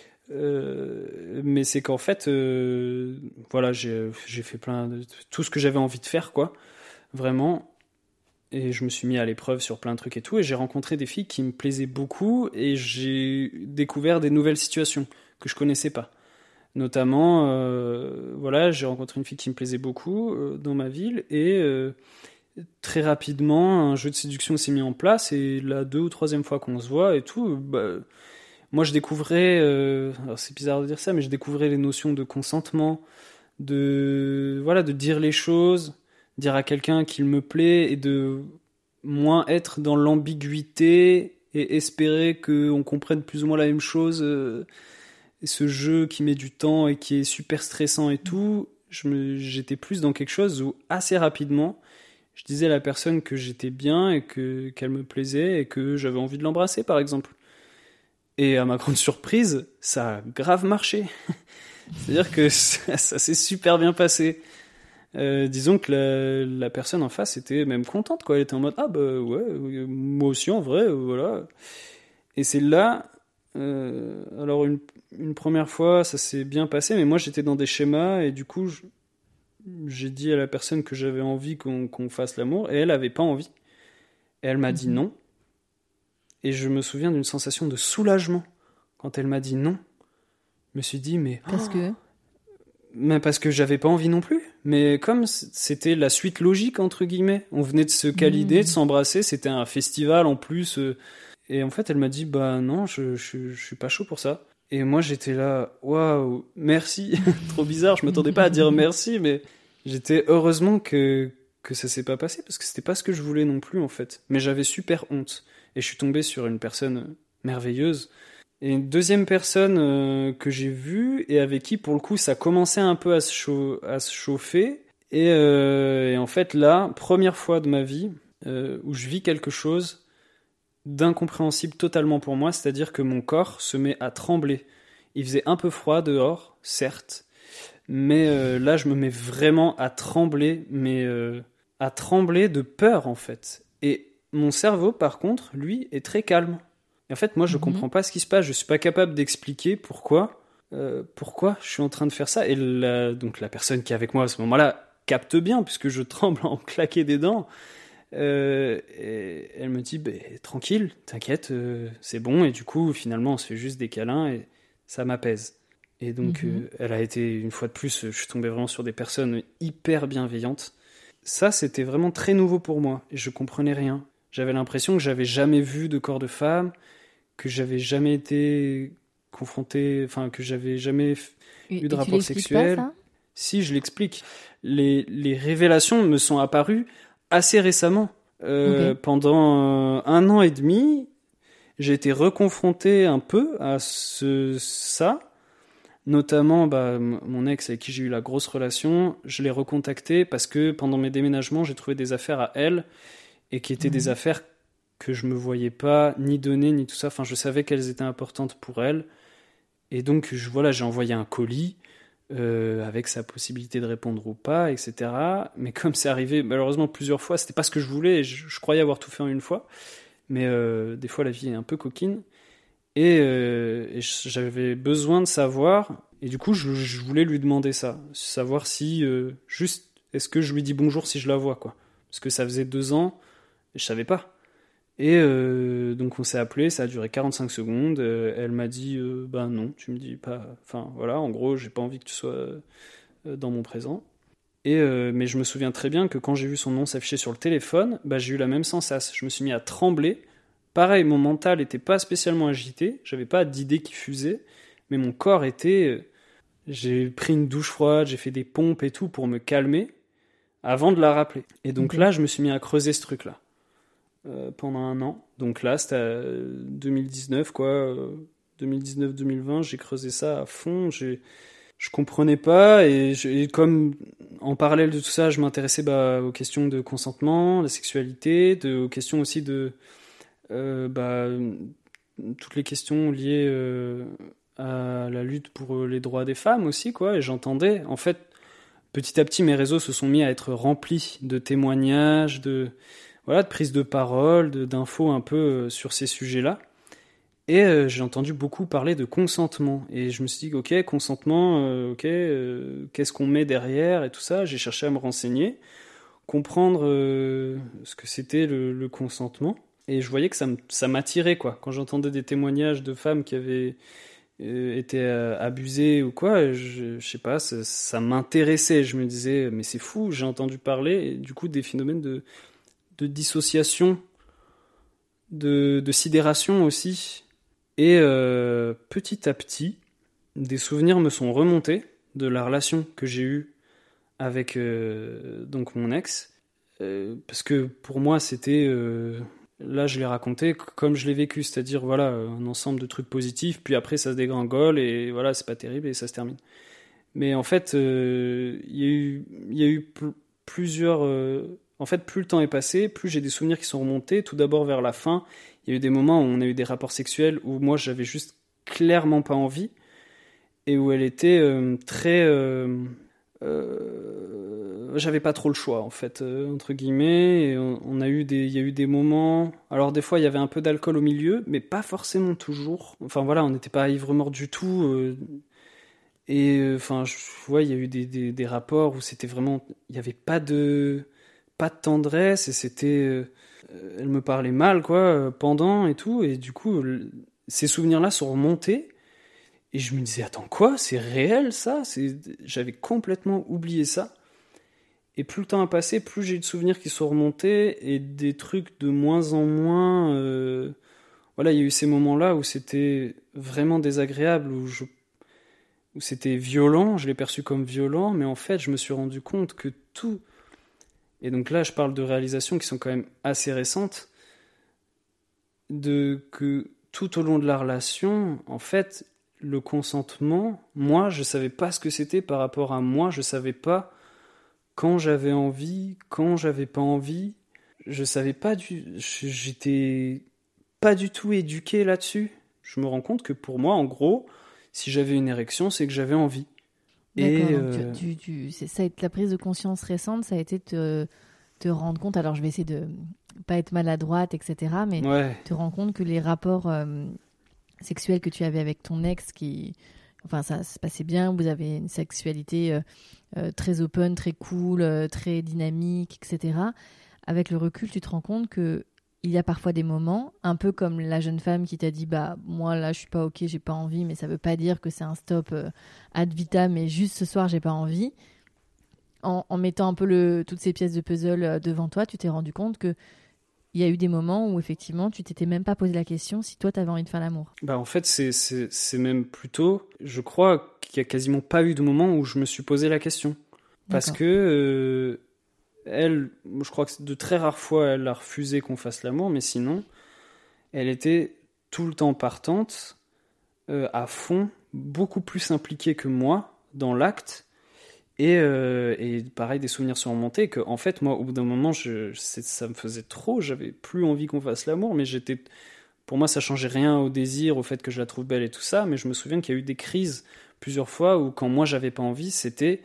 Mais c'est qu'en fait, voilà, j'ai fait tout ce que j'avais envie de faire, quoi, vraiment. Et je me suis mis à l'épreuve sur plein de trucs et tout, et j'ai rencontré des filles qui me plaisaient beaucoup, et j'ai découvert des nouvelles situations que je connaissais pas. Notamment, voilà, j'ai rencontré une fille qui me plaisait beaucoup dans ma ville, et très rapidement, un jeu de séduction s'est mis en place, et la 2e ou 3e fois qu'on se voit et tout, moi je découvrais, alors c'est bizarre de dire ça, mais je découvrais les notions de consentement, de dire les choses, dire à quelqu'un qu'il me plaît et de moins être dans l'ambiguïté et espérer qu'on comprenne plus ou moins la même chose. Et ce jeu qui met du temps et qui est super stressant et tout, j'étais plus dans quelque chose où assez rapidement, je disais à la personne que j'étais bien et qu'elle me plaisait et que j'avais envie de l'embrasser, par exemple. Et à ma grande surprise, ça a grave marché. C'est-à-dire que ça s'est super bien passé. Disons que la personne en face était même contente, quoi. Elle était en mode ah bah ouais, moi aussi en vrai, voilà. Et c'est là, alors une première fois ça s'est bien passé, mais moi j'étais dans des schémas et du coup j'ai dit à la personne que j'avais envie qu'on fasse l'amour et elle avait pas envie. Et elle m'a dit non. Et je me souviens d'une sensation de soulagement quand elle m'a dit non. Je me suis dit mais parce que j'avais pas envie non plus. Mais comme c'était la suite logique, entre guillemets, on venait de se câliner, de s'embrasser, c'était un festival en plus. Et en fait, elle m'a dit, bah non, je suis pas chaud pour ça. Et moi, j'étais là, waouh, merci. Trop bizarre, je m'attendais pas à dire merci, mais j'étais heureusement que ça s'est pas passé, parce que c'était pas ce que je voulais non plus, en fait. Mais j'avais super honte. Et je suis tombé sur une personne merveilleuse. Et une deuxième personne que j'ai vue et avec qui, pour le coup, ça commençait un peu à se chauffer. Et en fait, là, première fois de ma vie où je vis quelque chose d'incompréhensible totalement pour moi, c'est-à-dire que mon corps se met à trembler. Il faisait un peu froid dehors, certes, mais là, je me mets vraiment à trembler, mais à trembler de peur, en fait. Et mon cerveau, par contre, lui, est très calme. Et en fait, moi, je comprends pas ce qui se passe. Je suis pas capable d'expliquer pourquoi je suis en train de faire ça. Et donc la personne qui est avec moi à ce moment-là capte bien, puisque je tremble en claquer des dents. Et elle me dit, tranquille, t'inquiète, c'est bon. Et du coup, finalement, on se fait juste des câlins et ça m'apaise. Et donc, elle a été, une fois de plus, je suis tombé vraiment sur des personnes hyper bienveillantes. Ça, c'était vraiment très nouveau pour moi. Et je comprenais rien. J'avais l'impression que j'avais jamais vu de corps de femme, que j'avais jamais été confronté, enfin que j'avais jamais eu de rapport sexuel. Pas, ça ? Si, je l'explique. Les révélations me sont apparues assez récemment. Pendant 1 an et demi, j'ai été reconfronté un peu à ça. Notamment, mon ex avec qui j'ai eu la grosse relation, je l'ai recontacté parce que pendant mes déménagements, j'ai trouvé des affaires à elle et qui étaient des affaires que je me voyais pas ni donner ni tout ça. Enfin, je savais qu'elles étaient importantes pour elle. Et donc, j'ai envoyé un colis avec sa possibilité de répondre ou pas, etc. Mais comme c'est arrivé malheureusement plusieurs fois, c'était pas ce que je voulais. Et je croyais avoir tout fait en une fois. Mais des fois, la vie est un peu coquine. Et j'avais besoin de savoir. Et du coup, je voulais lui demander ça. Savoir si, juste, est-ce que je lui dis bonjour si je la vois, quoi. Parce que ça faisait 2 ans et je savais pas. Et donc on s'est appelé, ça a duré 45 secondes. Elle m'a dit non, tu me dis pas. Enfin voilà, en gros, j'ai pas envie que tu sois dans mon présent. Mais je me souviens très bien que quand j'ai vu son nom s'afficher sur le téléphone, j'ai eu la même sensation. Je me suis mis à trembler. Pareil, mon mental était pas spécialement agité, j'avais pas d'idées qui fusaient, mais mon corps était. J'ai pris une douche froide, j'ai fait des pompes et tout pour me calmer avant de la rappeler. Et donc là, je me suis mis à creuser ce truc-là. Pendant 1 an. Donc là, c'était 2019, quoi. 2019-2020, j'ai creusé ça à fond. Je comprenais pas. Et comme en parallèle de tout ça, je m'intéressais aux questions de consentement, de sexualité, aux questions aussi de toutes les questions liées à la lutte pour les droits des femmes aussi, quoi. Et j'entendais, en fait, petit à petit, mes réseaux se sont mis à être remplis de témoignages, de prise de parole, d'infos un peu sur ces sujets-là. Et j'ai entendu beaucoup parler de consentement. Et je me suis dit, ok, consentement, qu'est-ce qu'on met derrière et tout ça. J'ai cherché à me renseigner, comprendre ce que c'était le consentement. Et je voyais que ça m'attirait, quoi. Quand j'entendais des témoignages de femmes qui avaient été abusées ou quoi, je sais pas, ça m'intéressait. Je me disais, mais c'est fou, j'ai entendu parler, et du coup, des phénomènes de dissociation, de sidération aussi. Et petit à petit, des souvenirs me sont remontés de la relation que j'ai eue avec donc mon ex, parce que pour moi c'était là je l'ai raconté comme je l'ai vécu, c'est-à-dire voilà un ensemble de trucs positifs, puis après ça se dégringole et voilà c'est pas terrible et ça se termine. Mais en fait il y a eu plusieurs en fait plus le temps est passé, plus j'ai des souvenirs qui sont remontés. Tout d'abord vers la fin, il y a eu des moments où on a eu des rapports sexuels où moi j'avais juste clairement pas envie et où elle était très j'avais pas trop le choix en fait entre guillemets, et on a eu il y a eu des moments, alors des fois il y avait un peu d'alcool au milieu mais pas forcément toujours, enfin voilà on n'était pas ivre-mort du tout, et enfin ouais il y a eu des rapports où c'était vraiment il y avait pas de tendresse et c'était elle me parlait mal quoi pendant et tout, et du coup ces souvenirs là sont remontés. Et je me disais, attends, quoi? C'est réel, ça? J'avais complètement oublié ça. Et plus le temps a passé, plus j'ai eu de souvenirs qui sont remontés et des trucs de moins en moins. Voilà, il y a eu ces moments-là où c'était vraiment désagréable, où c'était violent, je l'ai perçu comme violent, mais en fait, je me suis rendu compte que tout. Et donc là, je parle de réalisations qui sont quand même assez récentes, que tout au long de la relation, en fait, le consentement, moi, je savais pas ce que c'était par rapport à moi, je savais pas quand j'avais envie, quand j'avais pas envie, je savais pas j'étais pas du tout éduqué là-dessus. Je me rends compte que pour moi, en gros, si j'avais une érection, c'est que j'avais envie. D'accord, donc ça a été la prise de conscience récente, ça a été te rendre compte, alors je vais essayer de pas être maladroite, etc., mais ouais. te rendre compte que les rapports sexuel que tu avais avec ton ex, enfin ça se passait bien, vous avez une sexualité très open, très cool, très dynamique, etc. Avec le recul, tu te rends compte que il y a parfois des moments, un peu comme la jeune femme qui t'a dit bah moi là je suis pas ok, j'ai pas envie, mais ça veut pas dire que c'est un stop ad vitam, mais juste ce soir j'ai pas envie. En mettant un peu toutes ces pièces de puzzle devant toi, tu t'es rendu compte que il y a eu des moments où effectivement tu t'étais même pas posé la question si toi t'avais envie de faire l'amour. Bah en fait c'est même plutôt, je crois qu'il y a quasiment pas eu de moment où je me suis posé la question. Parce que elle, je crois que de très rares fois elle a refusé qu'on fasse l'amour, mais sinon elle était tout le temps partante, à fond, beaucoup plus impliquée que moi dans l'acte. Et pareil, des souvenirs sont remontés que, en fait, moi, au bout d'un moment, ça me faisait trop, j'avais plus envie qu'on fasse l'amour, mais pour moi, ça changeait rien au désir, au fait que je la trouve belle et tout ça, mais je me souviens qu'il y a eu des crises plusieurs fois où, quand moi, j'avais pas envie, c'était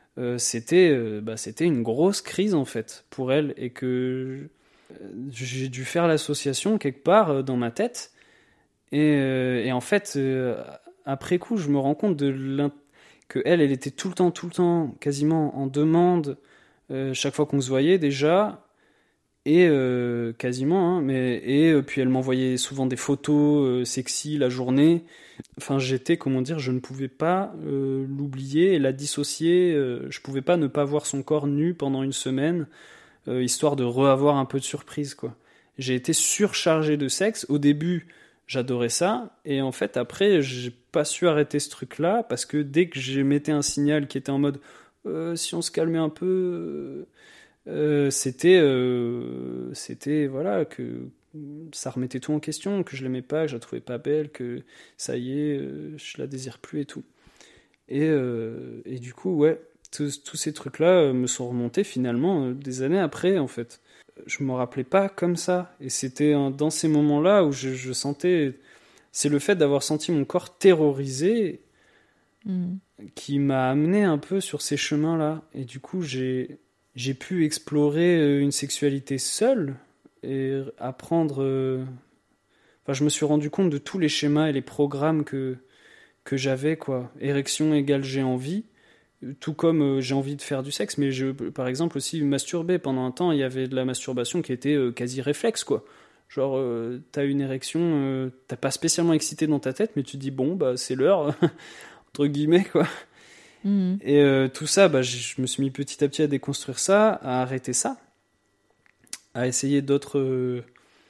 une grosse crise, en fait, pour elle, et que j'ai dû faire l'association quelque part dans ma tête, et en fait, après coup, je me rends compte que elle était tout le temps, quasiment en demande, chaque fois qu'on se voyait déjà, et quasiment, hein, puis elle m'envoyait souvent des photos sexy la journée. Enfin, comment dire, je ne pouvais pas l'oublier et la dissocier. Je pouvais pas ne pas voir son corps nu pendant une semaine, histoire de re-avoir un peu de surprise, quoi. J'ai été surchargé de sexe. Au début, j'adorais ça, et en fait après j'ai pas su arrêter ce truc là parce que dès que j'émettais un signal qui était en mode si on se calmait un peu, c'était voilà que ça remettait tout en question, que je l'aimais pas, que je la trouvais pas belle, que ça y est je la désire plus et tout, et du coup ouais tous ces trucs là me sont remontés finalement des années après en fait. Je me rappelais pas comme ça, et c'était dans ces moments-là où je sentais, c'est le fait d'avoir senti mon corps terrorisé qui m'a amené un peu sur ces chemins-là, et du coup j'ai pu explorer une sexualité seule et apprendre. Enfin, je me suis rendu compte de tous les schémas et les programmes que j'avais, quoi. Érection égale j'ai envie. Tout comme j'ai envie de faire du sexe, mais par exemple aussi masturber. Pendant un temps, il y avait de la masturbation qui était quasi réflexe, quoi. Genre, t'as une érection, t'as pas spécialement excité dans ta tête, mais tu te dis, bon, bah c'est l'heure, entre guillemets, quoi. Et tout ça, bah, je me suis mis petit à petit à déconstruire ça, à arrêter ça, à essayer d'autres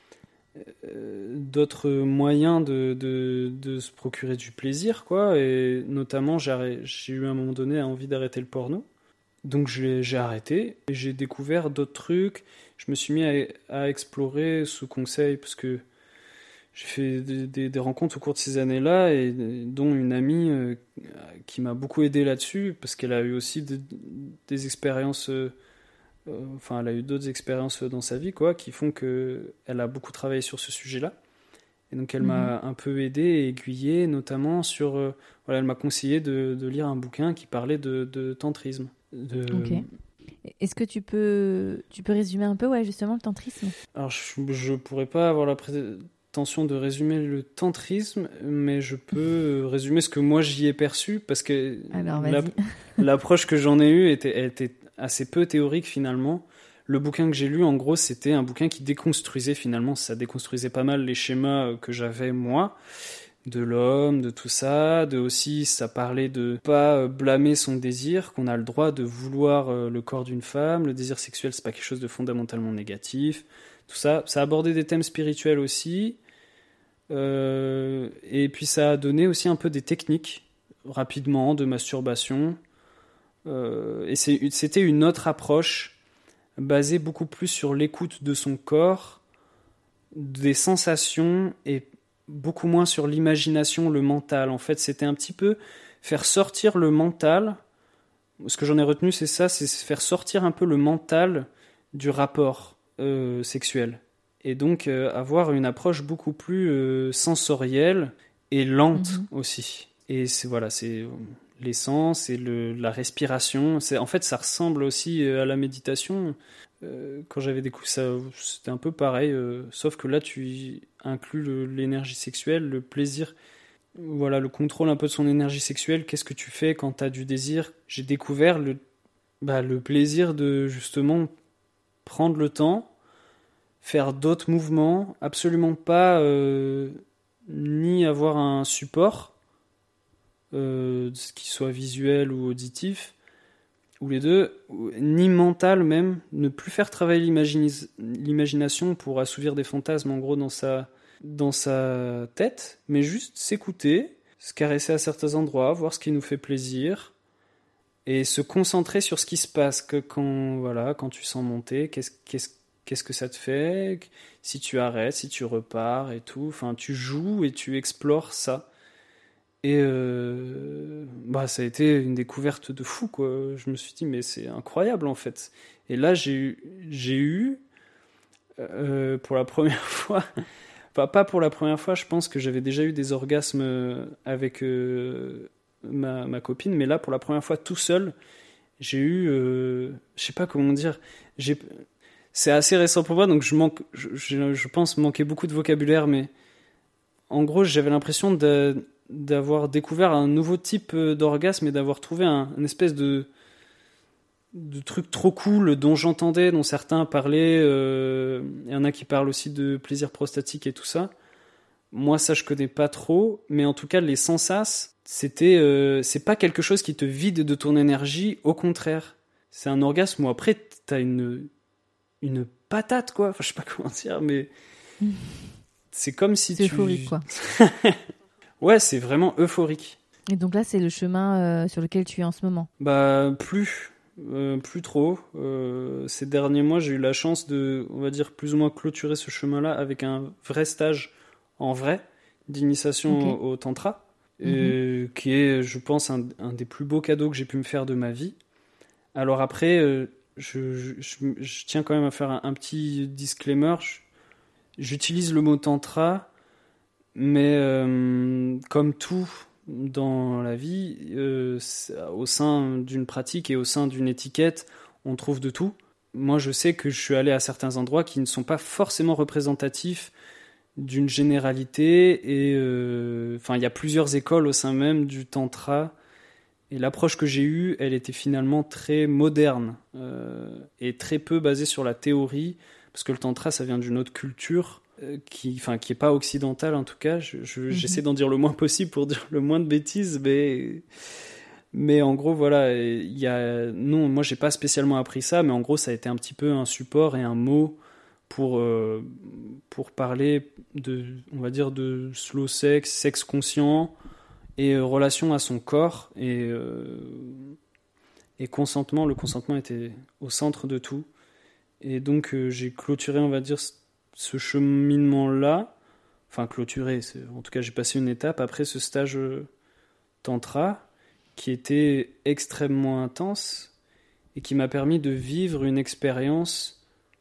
moyens de se procurer du plaisir, quoi. Et notamment j'ai eu à un moment donné envie d'arrêter le porno, Donc j'ai arrêté et j'ai découvert d'autres trucs. Je me suis mis à explorer ce conseil parce que j'ai fait des rencontres au cours de ces années-là, et dont une amie qui m'a beaucoup aidé là-dessus, parce qu'elle a eu aussi des expériences, enfin elle a eu d'autres expériences dans sa vie, quoi, qui font qu'elle a beaucoup travaillé sur ce sujet-là. Et donc elle m'a un peu aidé et aiguillé, notamment sur... voilà, elle m'a conseillé de lire un bouquin qui parlait de tantrisme. Ok. Est-ce que tu peux résumer un peu, ouais, justement, le tantrisme ? Alors je pourrais pas avoir la prétention de résumer le tantrisme, mais je peux résumer ce que moi j'y ai perçu, parce que Alors, vas-y. l'approche que j'en ai eue était assez peu théorique finalement. Le bouquin que j'ai lu, en gros, c'était un bouquin qui déconstruisait finalement, ça déconstruisait pas mal les schémas que j'avais moi, de l'homme, de tout ça, ça parlait de pas blâmer son désir, qu'on a le droit de vouloir le corps d'une femme, le désir sexuel c'est pas quelque chose de fondamentalement négatif, tout ça. Ça abordait des thèmes spirituels aussi, et puis ça a donné aussi un peu des techniques, rapidement, de masturbation, et c'était une autre approche, basée beaucoup plus sur l'écoute de son corps, des sensations, et beaucoup moins sur l'imagination, le mental. En fait, c'était un petit peu faire sortir le mental. Ce que j'en ai retenu, c'est ça, c'est faire sortir un peu le mental du rapport sexuel. Et donc avoir une approche beaucoup plus sensorielle et lente aussi. Et c'est l'essence et la respiration. En fait, ça ressemble aussi à la méditation. Quand j'avais découvert ça, c'était un peu pareil, sauf que là, tu inclus l'énergie sexuelle, le plaisir, voilà, le contrôle un peu de son énergie sexuelle. Qu'est-ce que tu fais quand tu as du désir ? J'ai découvert le plaisir de justement prendre le temps, faire d'autres mouvements, absolument pas ni avoir un support, qui soit visuel ou auditif, ou les deux, ni mental même, ne plus faire travailler l'imagination pour assouvir des fantasmes en gros dans sa tête, mais juste s'écouter, se caresser à certains endroits, voir ce qui nous fait plaisir, et se concentrer sur ce qui se passe, que quand tu sens monter, qu'est-ce que ça te fait, si tu arrêtes, si tu repars et tout, enfin tu joues et tu explores ça. Et ça a été une découverte de fou, quoi. Je me suis dit, mais c'est incroyable en fait. Et là, j'ai eu pour la première fois, pas pour la première fois, je pense que j'avais déjà eu des orgasmes avec ma copine, mais là, pour la première fois tout seul, j'ai eu, je sais pas comment dire, c'est assez récent pour moi, donc je pense manquer beaucoup de vocabulaire, mais en gros, j'avais l'impression d'avoir découvert un nouveau type d'orgasme et d'avoir trouvé une espèce de truc trop cool dont certains parlaient. Il y en a qui parlent aussi de plaisir prostatique et tout ça. Moi, ça, je connais pas trop, mais en tout cas, les sensas, c'est pas quelque chose qui te vide de ton énergie, au contraire. C'est un orgasme où après, t'as une patate, quoi. Enfin, je sais pas comment dire, mais c'est comme si c'est euphorique, quoi. Ouais, c'est vraiment euphorique. Et donc là, c'est le chemin sur lequel tu es en ce moment ? Plus trop. Ces derniers mois, j'ai eu la chance de, on va dire, plus ou moins clôturer ce chemin-là avec un vrai stage en vrai d'initiation au tantra, qui est, je pense, un des plus beaux cadeaux que j'ai pu me faire de ma vie. Alors après, je tiens quand même à faire un petit disclaimer. J'utilise le mot tantra, mais comme tout dans la vie, au sein d'une pratique et au sein d'une étiquette, on trouve de tout. Moi, je sais que je suis allé à certains endroits qui ne sont pas forcément représentatifs d'une généralité, et il y a plusieurs écoles au sein même du tantra, et l'approche que j'ai eue, elle était finalement très moderne, et très peu basée sur la théorie, parce que le tantra, ça vient d'une autre culture, qui est pas occidentale en tout cas. J'essaie d'en dire le moins possible pour dire le moins de bêtises, mais en gros, voilà, non, moi j'ai pas spécialement appris ça, mais en gros, ça a été un petit peu un support et un mot pour parler on va dire, de slow sex, sexe conscient, et relation à son corps, et Et le consentement était au centre de tout. Et donc j'ai clôturé, on va dire, ce cheminement-là. Enfin, clôturé, en tout cas j'ai passé une étape après ce stage tantra qui était extrêmement intense et qui m'a permis de vivre une expérience.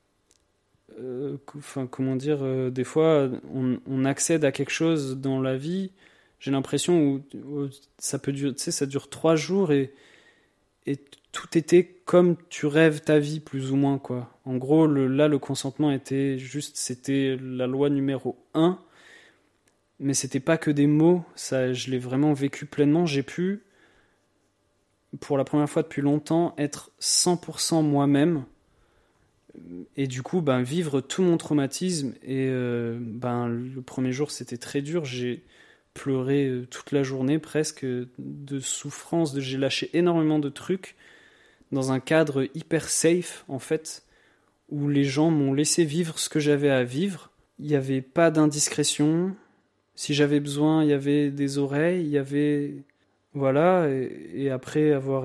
Des fois on accède à quelque chose dans la vie, j'ai l'impression où ça peut durer, ça dure 3 jours et tout était comme tu rêves ta vie plus ou moins quoi. En gros le consentement c'était la loi numéro 1, mais c'était pas que des mots, ça je l'ai vraiment vécu pleinement. J'ai pu pour la première fois depuis longtemps être 100% moi-même. Et du coup, vivre tout mon traumatisme. Et le premier jour, c'était très dur. J'ai pleuré toute la journée presque de souffrance. J'ai lâché énormément de trucs dans un cadre hyper safe, en fait, où les gens m'ont laissé vivre ce que j'avais à vivre. Il n'y avait pas d'indiscrétion. Si j'avais besoin, il y avait des oreilles. Il y avait... Voilà. Et après avoir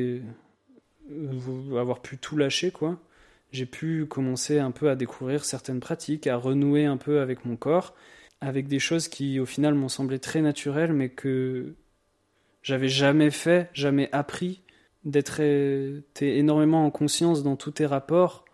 pu tout lâcher, quoi, j'ai pu commencer un peu à découvrir certaines pratiques, à renouer un peu avec mon corps, avec des choses qui au final m'ont semblé très naturelles, mais que j'avais jamais fait, jamais appris, t'es énormément en conscience dans tous tes rapports.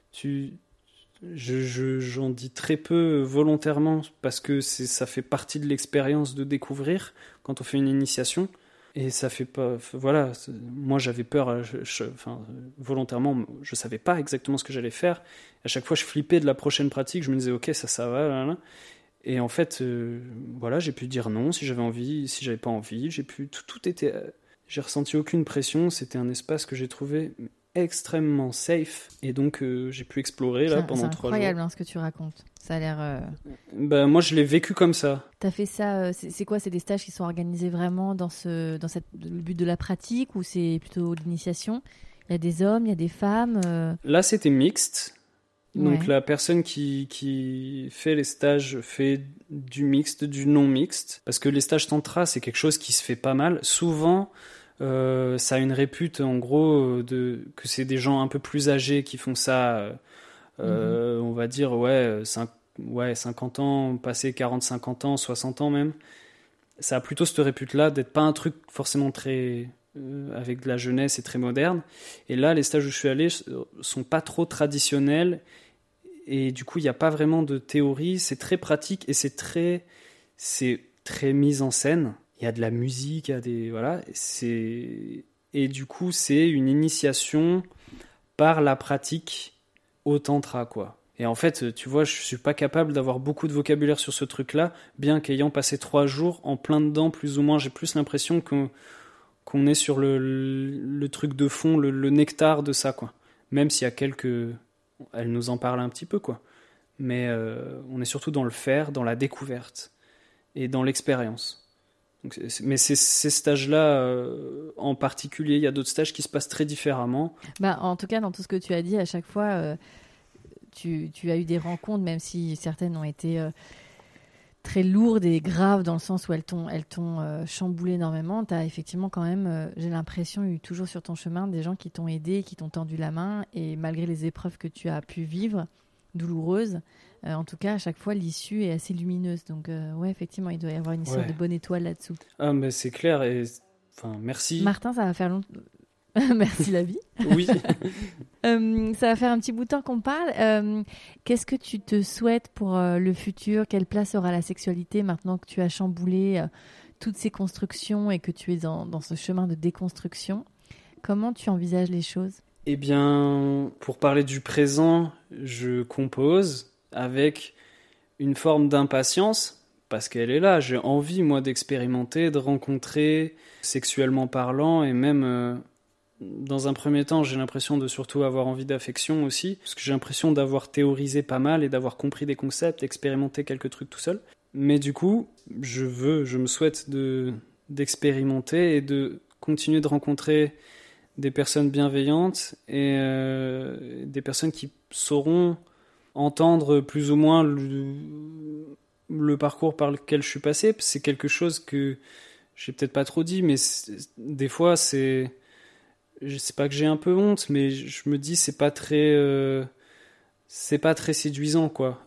J'en dis très peu volontairement parce que ça fait partie de l'expérience de découvrir quand on fait une initiation. Et ça fait pas... Voilà, moi j'avais peur, volontairement, je savais pas exactement ce que j'allais faire. À chaque fois je flippais de la prochaine pratique, je me disais ok, ça va, là. Et en fait, j'ai pu dire non si j'avais envie, si j'avais pas envie, tout était... J'ai ressenti aucune pression, c'était un espace que j'ai trouvé extrêmement safe. Et donc j'ai pu explorer là pendant 3 jours. C'est incroyable ce que tu racontes. Ça a l'air... moi, je l'ai vécu comme ça. T'as fait ça, c'est quoi? C'est des stages qui sont organisés vraiment dans le but de la pratique ou c'est plutôt l'initiation? Il y a des hommes, il y a des femmes Là, c'était mixte. Donc, ouais. la personne qui fait les stages fait du mixte, du non mixte. Parce que les stages tantra, c'est quelque chose qui se fait pas mal. Souvent, ça a une répute, en gros, que c'est des gens un peu plus âgés qui font ça... on va dire 50 ans, passé 40, 50 ans, 60 ans même. Ça a plutôt cette répute-là d'être pas un truc forcément très avec de la jeunesse et très moderne. Et là, les stages où je suis allé sont pas trop traditionnels et du coup, il n'y a pas vraiment de théorie. C'est très pratique et c'est très mis en scène. Il y a de la musique, il y a des... Voilà. Et du coup, c'est une initiation par la pratique au tantra, quoi. Et en fait, tu vois, je suis pas capable d'avoir beaucoup de vocabulaire sur ce truc-là, bien qu'ayant passé 3 jours en plein dedans, plus ou moins, j'ai plus l'impression qu'on est sur le truc de fond, le nectar de ça, quoi. Même s'il y a elle nous en parle un petit peu, quoi. Mais on est surtout dans le faire, dans la découverte et dans l'expérience. Mais ces stages-là, en particulier, il y a d'autres stages qui se passent très différemment. En tout cas, dans tout ce que tu as dit, à chaque fois, tu as eu des rencontres, même si certaines ont été très lourdes et graves, dans le sens où elles t'ont chamboulé énormément. Tu as effectivement quand même, j'ai l'impression, eu toujours sur ton chemin des gens qui t'ont aidé, qui t'ont tendu la main, et malgré les épreuves que tu as pu vivre, douloureuses, en tout cas, à chaque fois, l'issue est assez lumineuse. Donc, ouais, effectivement, il doit y avoir une histoire de bonne étoile là-dessous. Ah, mais c'est clair. Et merci. Martin, ça va faire longtemps. Merci la vie. Oui. Ça va faire un petit bout de temps qu'on parle. Qu'est-ce que tu te souhaites pour le futur? Quelle place aura la sexualité maintenant que tu as chamboulé toutes ces constructions et que tu es dans ce chemin de déconstruction? Comment tu envisages les choses? Eh bien, pour parler du présent, je compose avec une forme d'impatience, parce qu'elle est là. J'ai envie, moi, d'expérimenter, de rencontrer, sexuellement parlant, et même, dans un premier temps, j'ai l'impression de surtout avoir envie d'affection aussi, parce que j'ai l'impression d'avoir théorisé pas mal et d'avoir compris des concepts, expérimenté quelques trucs tout seul. Mais du coup, je me souhaite d'expérimenter et de continuer de rencontrer des personnes bienveillantes et des personnes qui sauront entendre plus ou moins le parcours par lequel je suis passé. C'est quelque chose que j'ai peut-être pas trop dit, mais des fois c'est pas que j'ai un peu honte, mais je me dis c'est pas très séduisant quoi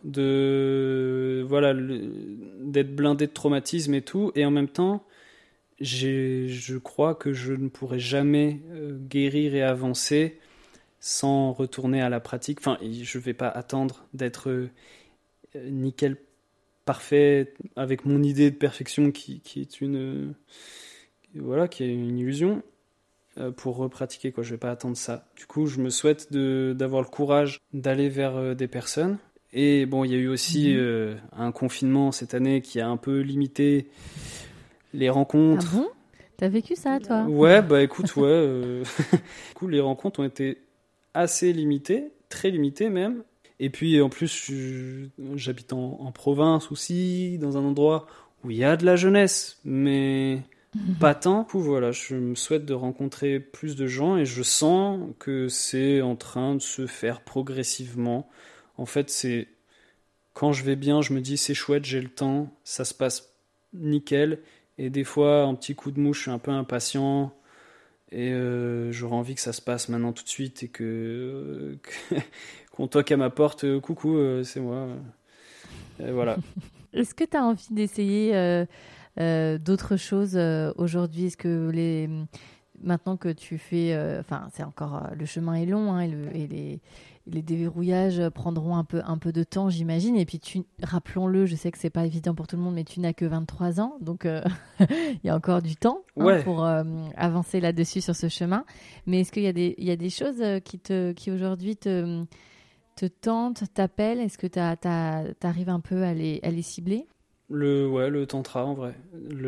d'être blindé de traumatisme et tout, et en même temps je crois que je ne pourrai jamais guérir et avancer sans retourner à la pratique. Enfin, je vais pas attendre d'être nickel parfait avec mon idée de perfection qui est une qui est une illusion pour repratiquer quoi. Je vais pas attendre ça. Du coup, je me souhaite d'avoir le courage d'aller vers des personnes. Et bon, il y a eu aussi un confinement cette année qui a un peu limité les rencontres. Ah bon ? T'as vécu ça, toi ? Ouais, bah écoute, ouais. Du coup, les rencontres ont été assez limitées, très limitées même. Et puis, en plus, j'habite en province aussi, dans un endroit où il y a de la jeunesse, mais pas tant. Du coup, voilà, je me souhaite de rencontrer plus de gens et je sens que c'est en train de se faire progressivement. En fait, c'est quand je vais bien, je me dis c'est chouette, j'ai le temps, ça se passe nickel. Et des fois, un petit coup de mouche, je suis un peu impatient et j'aurais envie que ça se passe maintenant tout de suite et qu'on toque à ma porte, coucou, c'est moi. Et voilà. Est-ce que tu as envie d'essayer d'autres choses aujourd'hui ? Est-ce que maintenant que tu fais... c'est encore... le chemin est long hein, et les déverrouillages prendront un peu de temps, j'imagine. Et puis, rappelons-le, je sais que c'est pas évident pour tout le monde, mais tu n'as que 23 ans. Donc, il y a encore du temps pour avancer là-dessus sur ce chemin. Mais est-ce qu'il y a des choses qui aujourd'hui te tentent, t'appellent ? Est-ce que tu arrives un peu à les cibler ? Le tantra, en vrai.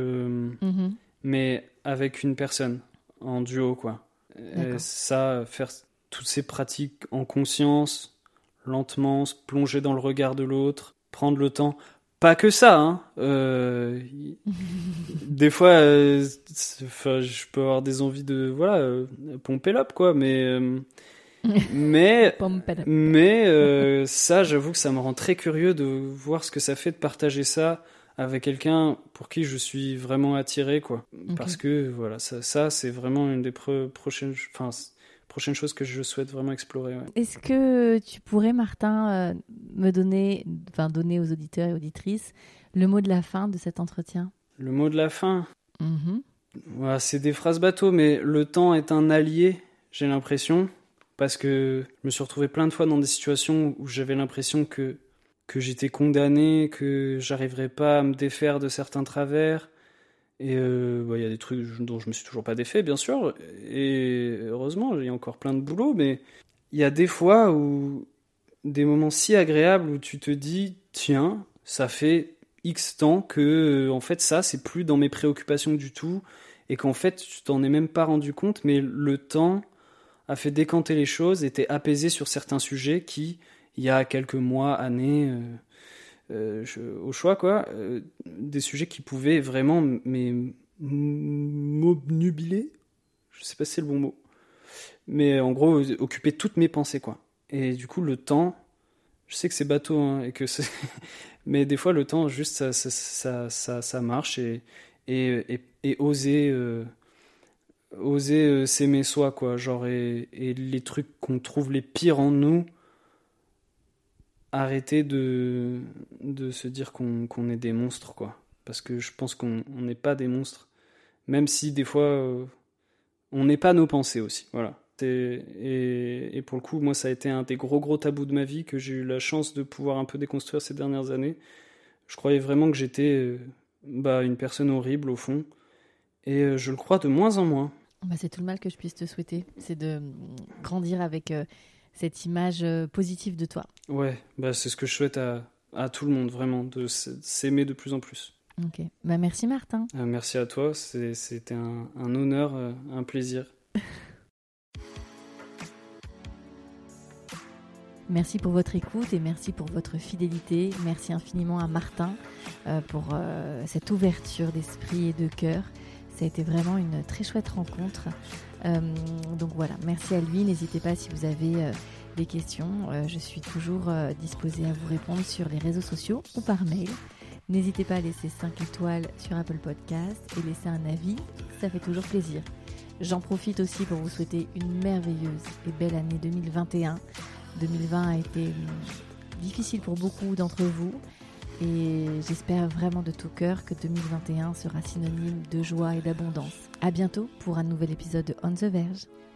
Mais avec une personne, en duo, quoi. Et ça, faire toutes ces pratiques en conscience, lentement, se plonger dans le regard de l'autre, prendre le temps. Pas que ça, hein. Des fois, je peux avoir des envies de, pomper l'up, quoi, mais ça, j'avoue que ça me rend très curieux de voir ce que ça fait de partager ça avec quelqu'un pour qui je suis vraiment attiré, quoi. Okay. Parce que, voilà, ça c'est vraiment une des prochaines choses que je souhaite vraiment explorer. Ouais. Est-ce que tu pourrais, Martin, donner aux auditeurs et auditrices le mot de la fin de cet entretien ? Le mot de la fin ? Voilà, c'est des phrases bateau, mais le temps est un allié, j'ai l'impression, parce que je me suis retrouvé plein de fois dans des situations où j'avais l'impression que j'étais condamné, que j'arriverais pas à me défaire de certains travers. Et y a des trucs dont je me suis toujours pas défait, bien sûr. Et heureusement, il y a encore plein de boulot, mais il y a des fois où des moments si agréables où tu te dis, tiens, ça fait X temps que, en fait, ça, c'est plus dans mes préoccupations du tout, et qu'en fait, tu t'en es même pas rendu compte, mais le temps a fait décanter les choses, et t'es apaisé sur certains sujets qui, il y a quelques mois, années, au choix, quoi, des sujets qui pouvaient vraiment m'obnubiler, je sais pas si c'est le bon mot, mais en gros, occuper toutes mes pensées, quoi. Et du coup, le temps, je sais que c'est bateau, hein, et que c'est... mais des fois, le temps, juste, ça marche, et oser s'aimer soi, quoi, genre, et les trucs qu'on trouve les pires en nous, arrêter de se dire qu'on est des monstres, quoi. Parce que je pense qu'on n'est pas des monstres. Même si, des fois, on n'est pas nos pensées aussi. Voilà. Et pour le coup, moi, ça a été un des gros tabous de ma vie que j'ai eu la chance de pouvoir un peu déconstruire ces dernières années. Je croyais vraiment que j'étais une personne horrible, au fond. Et je le crois de moins en moins. C'est tout le mal que je puisse te souhaiter. C'est de grandir avec... cette image positive de toi. Ouais, c'est ce que je souhaite à tout le monde, vraiment, de s'aimer de plus en plus. Ok, merci Martin. Merci à toi, c'était un honneur, un plaisir. Merci pour votre écoute et merci pour votre fidélité. Merci infiniment à Martin pour cette ouverture d'esprit et de cœur. Ça a été vraiment une très chouette rencontre. Donc voilà, merci à lui. N'hésitez pas si vous avez des questions. Je suis toujours disposée à vous répondre sur les réseaux sociaux ou par mail. N'hésitez pas à laisser 5 étoiles sur Apple Podcast et laisser un avis, ça fait toujours plaisir. J'en profite aussi pour vous souhaiter une merveilleuse et belle année 2021. 2020 a été difficile pour beaucoup d'entre vous et j'espère vraiment de tout cœur que 2021 sera synonyme de joie et d'abondance. À bientôt pour un nouvel épisode de On the Verge.